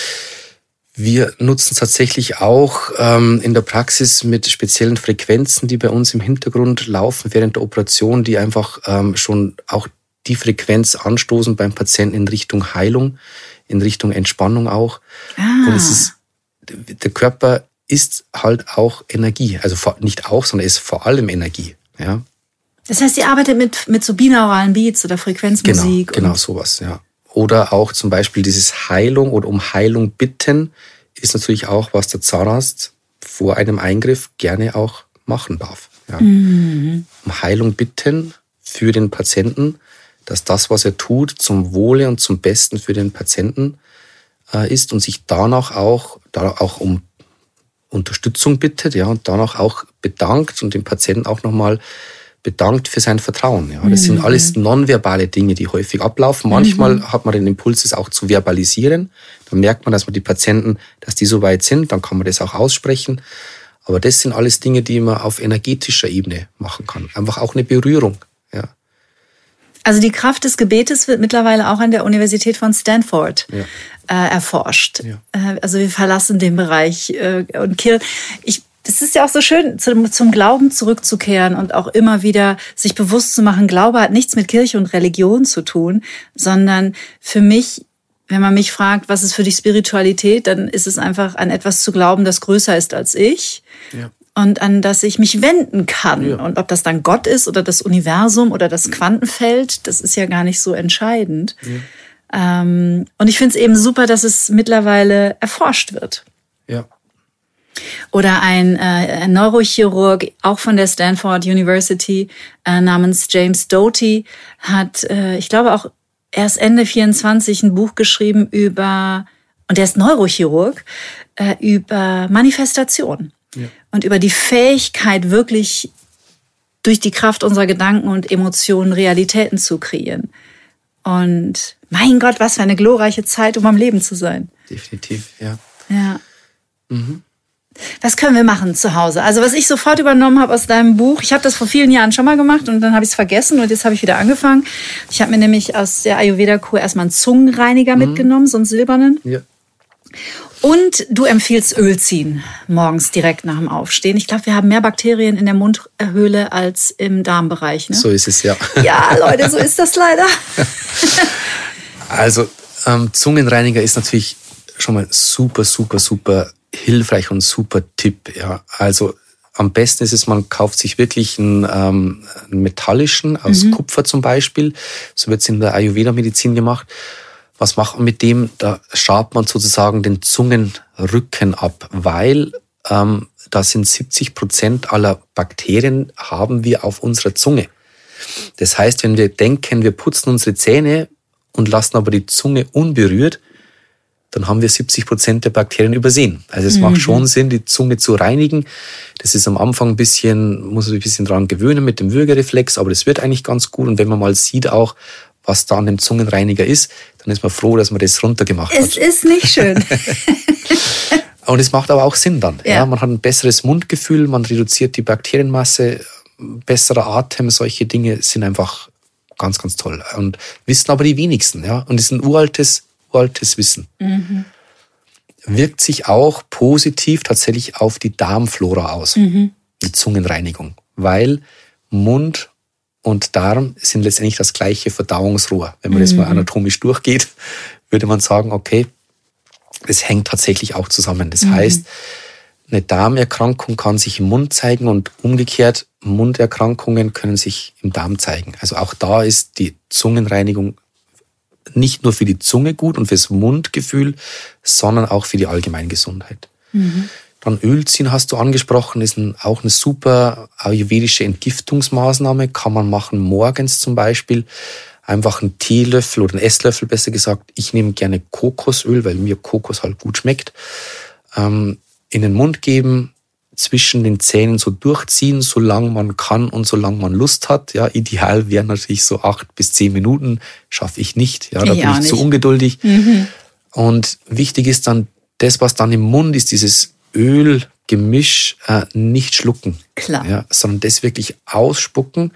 Wir nutzen es tatsächlich auch ähm, in der Praxis mit speziellen Frequenzen, die bei uns im Hintergrund laufen während der Operation, die einfach ähm, schon auch die Frequenz anstoßen beim Patienten in Richtung Heilung, in Richtung Entspannung auch. Ah. Und es ist, der Körper ist halt auch Energie. Also nicht auch, sondern ist vor allem Energie. Ja. Das heißt, ihr arbeitet mit, mit so binauralen Beats oder Frequenzmusik? Genau, genau sowas, ja. Oder auch zum Beispiel dieses Heilung oder um Heilung bitten ist natürlich auch, was der Zahnarzt vor einem Eingriff gerne auch machen darf. Ja. Mhm. Um Heilung bitten für den Patienten, dass das, was er tut, zum Wohle und zum Besten für den Patienten äh, ist und sich danach auch, da auch um Unterstützung bittet, ja, und danach auch bedankt und dem Patienten auch nochmal bedankt für sein Vertrauen. Ja, das mhm. sind alles nonverbale Dinge, die häufig ablaufen. Manchmal mhm. hat man den Impuls, es auch zu verbalisieren. Dann merkt man, dass man die Patienten, dass die so weit sind, dann kann man das auch aussprechen. Aber das sind alles Dinge, die man auf energetischer Ebene machen kann. Einfach auch eine Berührung. Ja. Also die Kraft des Gebetes wird mittlerweile auch an der Universität von Stanford ja. äh, erforscht. Ja. Äh, also wir verlassen den Bereich äh, und Kirche. Ich Es ist ja auch so schön, zum, zum Glauben zurückzukehren und auch immer wieder sich bewusst zu machen, Glaube hat nichts mit Kirche und Religion zu tun, sondern für mich, wenn man mich fragt, was ist für dich Spiritualität, dann ist es einfach an etwas zu glauben, das größer ist als ich ja. und an das ich mich wenden kann. Ja. Und ob das dann Gott ist oder das Universum oder das Quantenfeld, das ist ja gar nicht so entscheidend. Ja. Ähm, und ich finde es eben super, dass es mittlerweile erforscht wird. Ja. Oder ein, äh, ein Neurochirurg, auch von der Stanford University, äh, namens James Doty, hat, äh, ich glaube auch erst Ende vierundzwanzig ein Buch geschrieben über, und der ist Neurochirurg, äh, über Manifestation. Ja. Und über die Fähigkeit, wirklich durch die Kraft unserer Gedanken und Emotionen Realitäten zu kreieren. Und mein Gott, was für eine glorreiche Zeit, um am Leben zu sein. Definitiv, ja. Ja. Mhm. Was können wir machen zu Hause? Also was ich sofort übernommen habe aus deinem Buch, ich habe das vor vielen Jahren schon mal gemacht und dann habe ich es vergessen und jetzt habe ich wieder angefangen. Ich habe mir nämlich aus der Ayurveda-Kur erstmal einen Zungenreiniger mhm. mitgenommen, so einen silbernen. Ja. Und du empfiehlst Öl ziehen morgens direkt nach dem Aufstehen. Ich glaube, wir haben mehr Bakterien in der Mundhöhle als im Darmbereich. Ne? So ist es, ja. Ja, Leute, so ist das leider. Also ähm, Zungenreiniger ist natürlich schon mal super, super, super hilfreich und super Tipp. Ja. Also am besten ist es, man kauft sich wirklich einen, ähm, einen metallischen, aus mhm. Kupfer zum Beispiel. So wird es in der Ayurveda-Medizin gemacht. Was macht man mit dem? Da schabt man sozusagen den Zungenrücken ab, weil ähm, da sind siebzig Prozent aller Bakterien haben wir auf unserer Zunge. Das heißt, wenn wir denken, wir putzen unsere Zähne und lassen aber die Zunge unberührt, dann haben wir siebzig Prozent der Bakterien übersehen. Also es mhm. macht schon Sinn, die Zunge zu reinigen. Das ist am Anfang ein bisschen, muss man sich ein bisschen dran gewöhnen mit dem Würgereflex, aber das wird eigentlich ganz gut. Und wenn man mal sieht auch, was da an dem Zungenreiniger ist, dann ist man froh, dass man das runtergemacht hat. Es ist nicht schön. Und es macht aber auch Sinn dann. Ja. Ja, man hat ein besseres Mundgefühl, man reduziert die Bakterienmasse, besserer Atem, solche Dinge sind einfach ganz, ganz toll. Und wissen aber die wenigsten. Ja? Und es ist ein uraltes altes Wissen. Mhm. Wirkt sich auch positiv tatsächlich auf die Darmflora aus, mhm. die Zungenreinigung, weil Mund und Darm sind letztendlich das gleiche Verdauungsrohr. Wenn man mhm. das mal anatomisch durchgeht, würde man sagen, okay, es hängt tatsächlich auch zusammen. Das mhm. heißt, eine Darmerkrankung kann sich im Mund zeigen und umgekehrt, Munderkrankungen können sich im Darm zeigen. Also auch da ist die Zungenreinigung nicht nur für die Zunge gut und fürs Mundgefühl, sondern auch für die allgemeine Gesundheit. Mhm. Dann Öl ziehen hast du angesprochen, ist ein, auch eine super ayurvedische Entgiftungsmaßnahme. Kann man machen morgens zum Beispiel. Einfach einen Teelöffel oder einen Esslöffel besser gesagt. Ich nehme gerne Kokosöl, weil mir Kokos halt gut schmeckt. Ähm, in den Mund geben, zwischen den Zähnen so durchziehen, solange man kann und solange man Lust hat. Ja, ideal wären natürlich so acht bis zehn Minuten. Schaffe ich nicht. Ja, da ich bin ich nicht. Zu ungeduldig. Mhm. Und wichtig ist dann, das, was dann im Mund ist, dieses Ölgemisch, äh, nicht schlucken. Klar. Ja, sondern das wirklich ausspucken.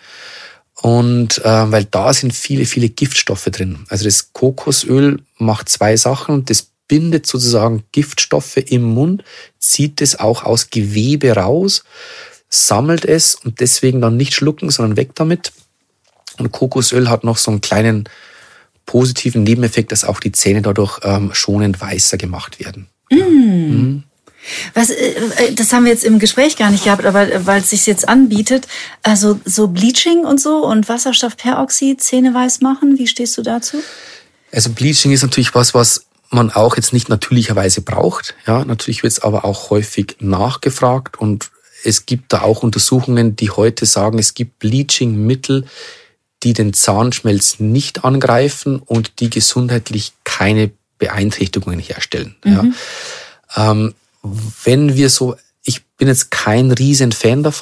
Und äh, weil da sind viele, viele Giftstoffe drin. Also das Kokosöl macht zwei Sachen. Das bindet sozusagen Giftstoffe im Mund, zieht es auch aus Gewebe raus, sammelt es und deswegen dann nicht schlucken, sondern weg damit. Und Kokosöl hat noch so einen kleinen positiven Nebeneffekt, dass auch die Zähne dadurch ähm, schonend weißer gemacht werden. Mm. Mhm. Was, äh, das haben wir jetzt im Gespräch gar nicht gehabt, aber weil es sich jetzt anbietet, also so Bleaching und so und Wasserstoffperoxid, Zähne weiß machen, wie stehst du dazu? Also Bleaching ist natürlich was, was man auch jetzt nicht natürlicherweise braucht. Ja, natürlich wird es aber auch häufig nachgefragt und es gibt da auch Untersuchungen, die heute sagen, es gibt Bleaching-Mittel, die den Zahnschmelz nicht angreifen und die gesundheitlich keine Beeinträchtigungen herstellen. Mhm. Ja. Ähm, wenn wir so, ich bin jetzt kein riesen Fan davon,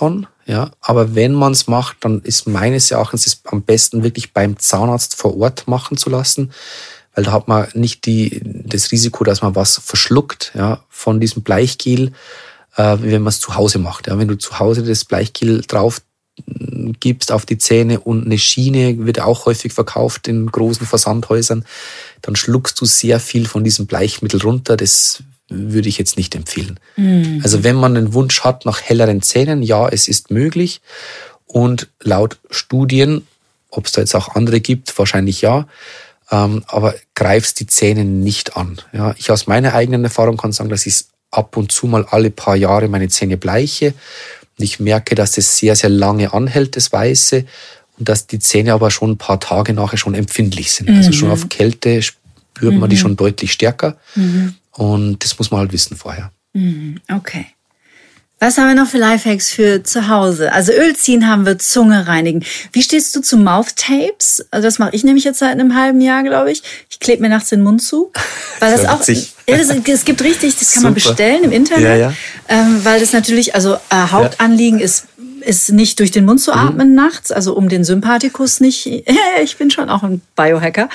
ja. Aber wenn man es macht, dann ist meines Erachtens es am besten wirklich beim Zahnarzt vor Ort machen zu lassen, weil da hat man nicht die, das Risiko, dass man was verschluckt, ja, von diesem Bleichgel, äh, wenn man es zu Hause macht. Ja. Wenn du zu Hause das Bleichgel drauf gibst auf die Zähne und eine Schiene wird auch häufig verkauft in großen Versandhäusern, dann schluckst du sehr viel von diesem Bleichmittel runter. Das würde ich jetzt nicht empfehlen. Mhm. Also wenn man einen Wunsch hat nach helleren Zähnen, ja, es ist möglich. Und laut Studien, ob es da jetzt auch andere gibt, wahrscheinlich ja, ähm, aber greifst die Zähne nicht an. Ja, ich aus meiner eigenen Erfahrung kann sagen, dass ich ab und zu mal alle paar Jahre meine Zähne bleiche. Und ich merke, dass das sehr, sehr lange anhält, das Weiße, und dass die Zähne aber schon ein paar Tage nachher schon empfindlich sind. Mhm. Also schon auf Kälte spürt man mhm. die schon deutlich stärker. Mhm. Und das muss man halt wissen vorher. Mhm. Okay. Was haben wir noch für Lifehacks für zu Hause? Also Öl ziehen haben wir, Zunge reinigen. Wie stehst du zu Mouth-Tapes? Also das mache ich nämlich jetzt seit einem halben Jahr, glaube ich. Ich klebe mir nachts den Mund zu. Weil das auch, ja, das, es gibt richtig, das kann Super. man bestellen im Internet. Ja, ja. Ähm, weil das natürlich, also äh, Hauptanliegen ja. ist, ist nicht durch den Mund zu atmen mhm. nachts, also um den Sympathikus nicht, ich bin schon auch ein Biohacker,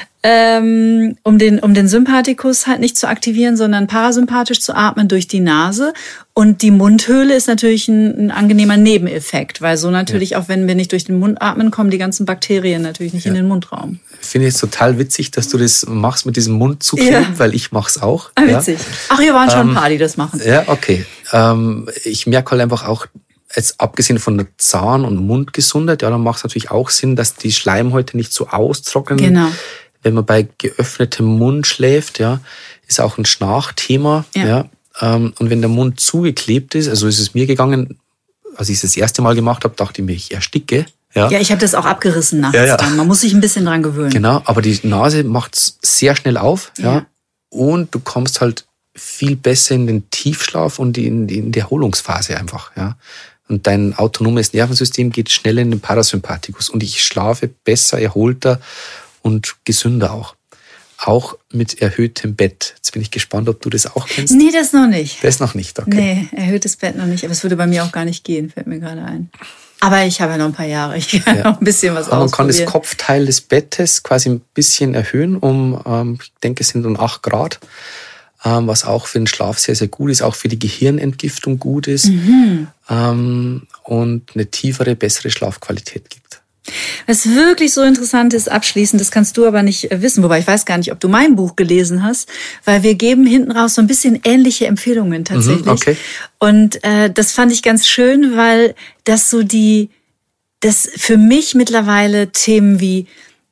ähm, um den, um den Sympathikus halt nicht zu aktivieren, sondern parasympathisch zu atmen durch die Nase. Und die Mundhöhle ist natürlich ein, ein angenehmer Nebeneffekt, weil so natürlich, ja. auch wenn wir nicht durch den Mund atmen, kommen die ganzen Bakterien natürlich nicht ja. in den Mundraum. Finde ich total witzig, dass du das machst mit diesem Mund zukleben, ja. weil ich mache es auch. Ah, witzig. Ja. Ach, hier waren schon ähm, ein paar, die das machen. Ja, okay. Ähm, ich merke halt einfach auch, jetzt abgesehen von der Zahn- und Mundgesundheit, ja, dann macht es natürlich auch Sinn, dass die Schleimhäute nicht so austrocknen. Genau. Wenn man bei geöffnetem Mund schläft, ja, ist auch ein Schnarchthema. Ja. Ja. Ähm, und wenn der Mund zugeklebt ist, also ist es mir gegangen, als ich es das erste Mal gemacht habe, dachte ich mir, ich ersticke. Ja, ja, ich habe das auch abgerissen nachts ja, ja. dann. Man muss sich ein bisschen dran gewöhnen. Genau, aber die Nase macht's sehr schnell auf. Ja. ja. Und du kommst halt viel besser in den Tiefschlaf und in die, in die Erholungsphase einfach. Ja. Und dein autonomes Nervensystem geht schneller in den Parasympathikus. Und ich schlafe besser, erholter und gesünder auch. Auch mit erhöhtem Bett. Jetzt bin ich gespannt, ob du das auch kennst. Nee, das noch nicht. Das noch nicht, okay. Nee, erhöhtes Bett noch nicht. Aber es würde bei mir auch gar nicht gehen, fällt mir gerade ein. Aber ich habe ja noch ein paar Jahre. Ich kann ja. noch ein bisschen was ausprobieren. Man kann das Kopfteil des Bettes quasi ein bisschen erhöhen, um, ähm, ich denke, es sind um acht Grad. Ähm, was auch für den Schlaf sehr, sehr gut ist, auch für die Gehirnentgiftung gut ist. Mhm. Ähm, und eine tiefere, bessere Schlafqualität gibt. Was wirklich so interessant ist, abschließend, das kannst du aber nicht wissen, wobei ich weiß gar nicht, ob du mein Buch gelesen hast, weil wir geben hinten raus so ein bisschen ähnliche Empfehlungen tatsächlich. Mhm, okay. Und äh, das fand ich ganz schön, weil das so die, das für mich mittlerweile Themen wie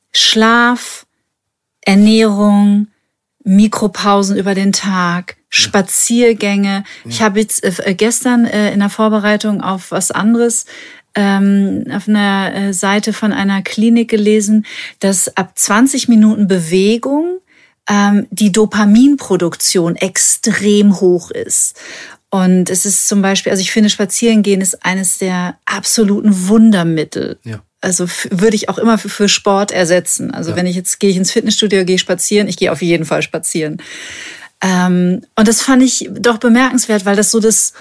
Schlaf, Ernährung, Mikropausen über den Tag, Spaziergänge. Ja. Ich habe jetzt äh, gestern äh, in der Vorbereitung auf was anderes ähm, auf einer Seite von einer Klinik gelesen, dass ab zwanzig Minuten Bewegung ähm, die Dopaminproduktion extrem hoch ist. Und es ist zum Beispiel, also ich finde, Spazierengehen ist eines der absoluten Wundermittel. Ja. Also f- würde ich auch immer für, für Sport ersetzen. Also ja. wenn ich jetzt gehe ich ins Fitnessstudio, gehe spazieren, ich gehe auf jeden Fall spazieren. Ähm, und das fand ich doch bemerkenswert, weil das so das,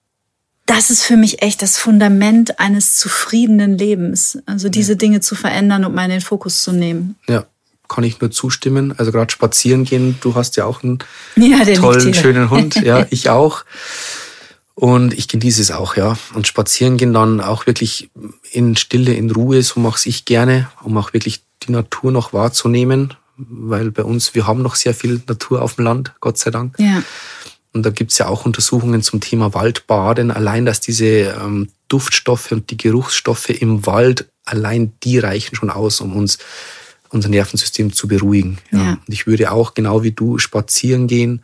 das ist für mich echt das Fundament eines zufriedenen Lebens. Also diese ja. Dinge zu verändern und mal in den Fokus zu nehmen. Ja, kann ich nur zustimmen. Also gerade spazieren gehen, du hast ja auch einen ja, tollen, schönen Hund. Ja, ich auch. Und ich genieße es auch, ja. Und spazieren gehen dann auch wirklich in Stille, in Ruhe, so mache ich gerne, um auch wirklich die Natur noch wahrzunehmen. Weil bei uns, wir haben noch sehr viel Natur auf dem Land, Gott sei Dank. Ja. Und da gibt's ja auch Untersuchungen zum Thema Waldbaden. Allein, dass diese ähm, Duftstoffe und die Geruchsstoffe im Wald, allein die reichen schon aus, um uns unser Nervensystem zu beruhigen. Ja. Ja. Und ich würde auch, genau wie du, spazieren gehen,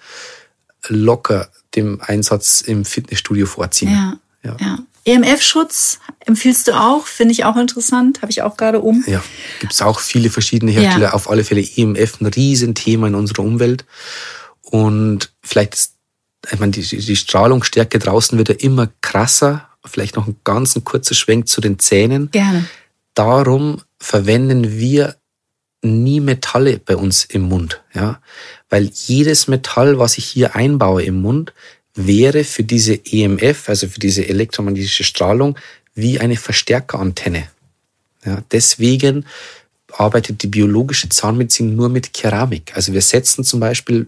locker dem Einsatz im Fitnessstudio vorziehen. Ja, ja. ja. E M F-Schutz empfiehlst du auch, finde ich auch interessant, habe ich auch gerade um. Ja, gibt's auch viele verschiedene Hersteller. Ja. Auf alle Fälle E M F, ein Riesenthema in unserer Umwelt. Und vielleicht, ist, ich meine, die, die Strahlungsstärke draußen wird ja immer krasser. Vielleicht noch ein ganz ein kurzer Schwenk zu den Zähnen. Gerne. Darum verwenden wir nie Metalle bei uns im Mund, ja, weil jedes Metall, was ich hier einbaue im Mund, wäre für diese E M F, also für diese elektromagnetische Strahlung, wie eine Verstärkerantenne. Ja, deswegen arbeitet die biologische Zahnmedizin nur mit Keramik. Also wir setzen zum Beispiel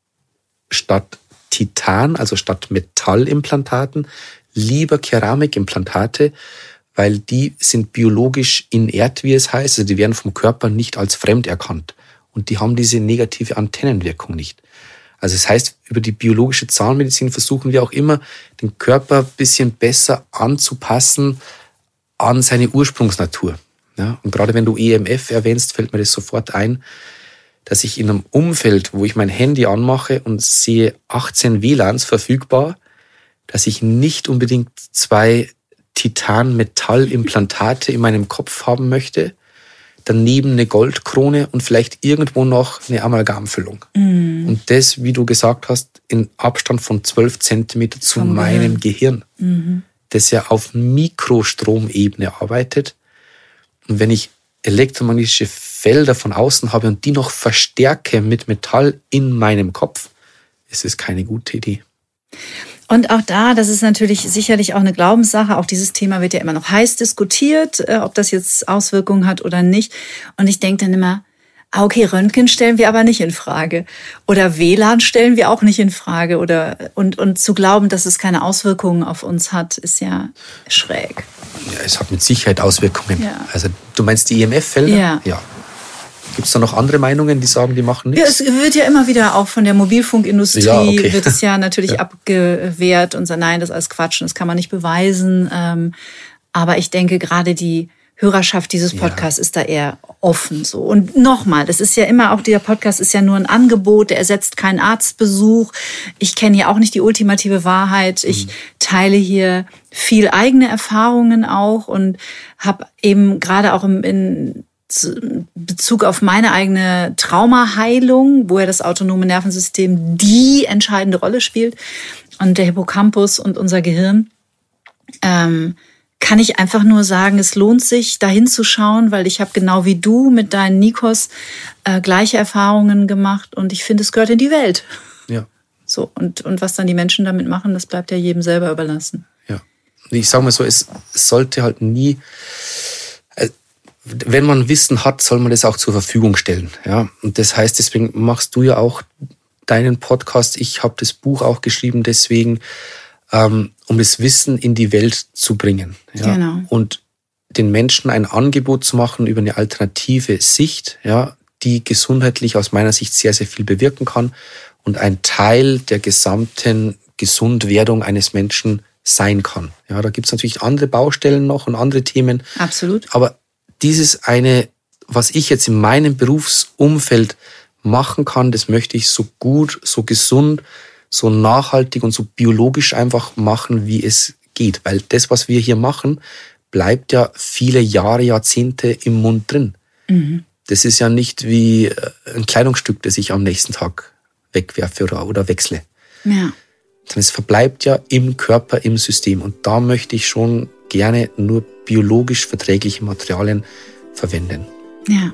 statt Titan, also statt Metallimplantaten, lieber Keramikimplantate, weil die sind biologisch inert, wie es heißt. Also die werden vom Körper nicht als fremd erkannt. Und die haben diese negative Antennenwirkung nicht. Also das heißt, über die biologische Zahnmedizin versuchen wir auch immer, den Körper ein bisschen besser anzupassen an seine Ursprungsnatur. Ja, und gerade wenn du E M F erwähnst, fällt mir das sofort ein, dass ich in einem Umfeld, wo ich mein Handy anmache und sehe achtzehn W L A Ns verfügbar, dass ich nicht unbedingt zwei Titan-Metall-Implantate in meinem Kopf haben möchte, daneben eine Goldkrone und vielleicht irgendwo noch eine Amalgamfüllung. Mm. Und das, wie du gesagt hast, in Abstand von zwölf Zentimeter zu Vom meinem Gehirn, Gehirn. Mm-hmm. das ja auf Mikrostromebene arbeitet. Und wenn ich elektromagnetische Felder von außen habe und die noch verstärke mit Metall in meinem Kopf, ist es keine gute Idee. Und auch da, das ist natürlich sicherlich auch eine Glaubenssache. Auch dieses Thema wird ja immer noch heiß diskutiert, ob das jetzt Auswirkungen hat oder nicht. Und ich denke dann immer, okay, Röntgen stellen wir aber nicht in Frage. Oder W L A N stellen wir auch nicht in Frage. Oder, und, und zu glauben, dass es keine Auswirkungen auf uns hat, ist ja schräg. Ja, es hat mit Sicherheit Auswirkungen. Ja. Also du meinst die E M F-Felder? Ja. Ja. Gibt es da noch andere Meinungen, die sagen, die machen nichts? Ja, es wird ja immer wieder auch von der Mobilfunkindustrie, ja, okay. wird es ja natürlich ja. abgewehrt und sagt, nein, das ist alles Quatsch und das kann man nicht beweisen. Aber ich denke, gerade die Hörerschaft dieses Podcasts ja. ist da eher offen so. Und nochmal, das ist ja immer auch, dieser Podcast ist ja nur ein Angebot, der ersetzt keinen Arztbesuch. Ich kenne ja auch nicht die ultimative Wahrheit. Ich mhm. teile hier viel eigene Erfahrungen auch und habe eben gerade auch im, in Bezug auf meine eigene Traumaheilung, wo ja das autonome Nervensystem die entscheidende Rolle spielt und der Hippocampus und unser Gehirn, ähm, kann ich einfach nur sagen, es lohnt sich, da hinzuschauen, weil ich habe genau wie du mit deinen Nikos äh, gleiche Erfahrungen gemacht und ich finde, es gehört in die Welt. Ja. So, und, und was dann die Menschen damit machen, das bleibt ja jedem selber überlassen. Ja. Ich sage mal so, es sollte halt nie... Wenn man Wissen hat, soll man das auch zur Verfügung stellen. Ja, und das heißt, deswegen machst du ja auch deinen Podcast. Ich habe das Buch auch geschrieben, deswegen, ähm, um das Wissen in die Welt zu bringen. Ja? Genau. Und den Menschen ein Angebot zu machen über eine alternative Sicht, ja, die gesundheitlich aus meiner Sicht sehr, sehr viel bewirken kann und ein Teil der gesamten Gesundwerdung eines Menschen sein kann. Ja, da gibt es natürlich andere Baustellen noch und andere Themen. Absolut. Aber dieses eine, was ich jetzt in meinem Berufsumfeld machen kann, das möchte ich so gut, so gesund, so nachhaltig und so biologisch einfach machen, wie es geht. Weil das, was wir hier machen, bleibt ja viele Jahre, Jahrzehnte im Mund drin. Mhm. Das ist ja nicht wie ein Kleidungsstück, das ich am nächsten Tag wegwerfe oder, oder wechsle. Ja. Sondern es verbleibt ja im Körper, im System. Und da möchte ich schon gerne nur biologisch verträgliche Materialien verwenden. Ja.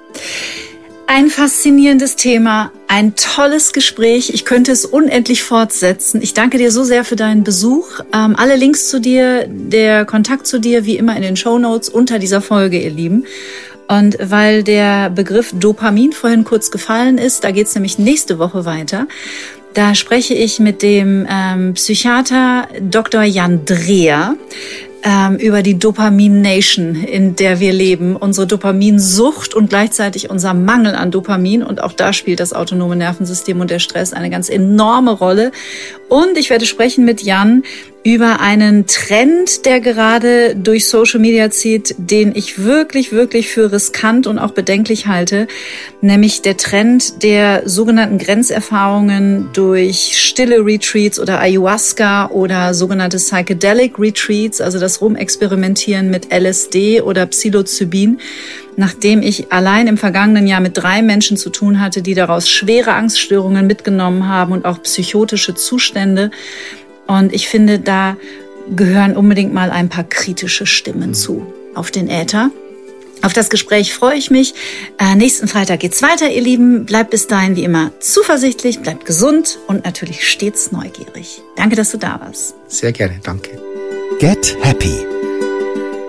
Ein faszinierendes Thema, ein tolles Gespräch. Ich könnte es unendlich fortsetzen. Ich danke dir so sehr für deinen Besuch. Ähm, alle Links zu dir, der Kontakt zu dir, wie immer in den Shownotes unter dieser Folge, ihr Lieben. Und weil der Begriff Dopamin vorhin kurz gefallen ist, da geht es nämlich nächste Woche weiter. Da spreche ich mit dem ähm, Psychiater Doktor Jan Dreher ähm, über die Dopamin-Nation, in der wir leben, unsere Dopaminsucht und gleichzeitig unser Mangel an Dopamin. Und auch da spielt das autonome Nervensystem und der Stress eine ganz enorme Rolle. Und ich werde sprechen mit Jan über einen Trend, der gerade durch Social Media zieht, den ich wirklich, wirklich für riskant und auch bedenklich halte, nämlich der Trend der sogenannten Grenzerfahrungen durch stille Retreats oder Ayahuasca oder sogenannte Psychedelic Retreats, also das Rumexperimentieren mit L S D oder Psilocybin, nachdem ich allein im vergangenen Jahr mit drei Menschen zu tun hatte, die daraus schwere Angststörungen mitgenommen haben und auch psychotische Zustände. Und ich finde, da gehören unbedingt mal ein paar kritische Stimmen zu auf den Äther. Auf das Gespräch freue ich mich. Äh, nächsten Freitag geht's weiter, ihr Lieben. Bleibt bis dahin wie immer zuversichtlich, bleibt gesund und natürlich stets neugierig. Danke, dass du da warst. Sehr gerne, danke. Get Happy.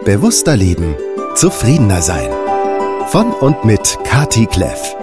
Bewusster leben, zufriedener sein. Von und mit Kati Kleff.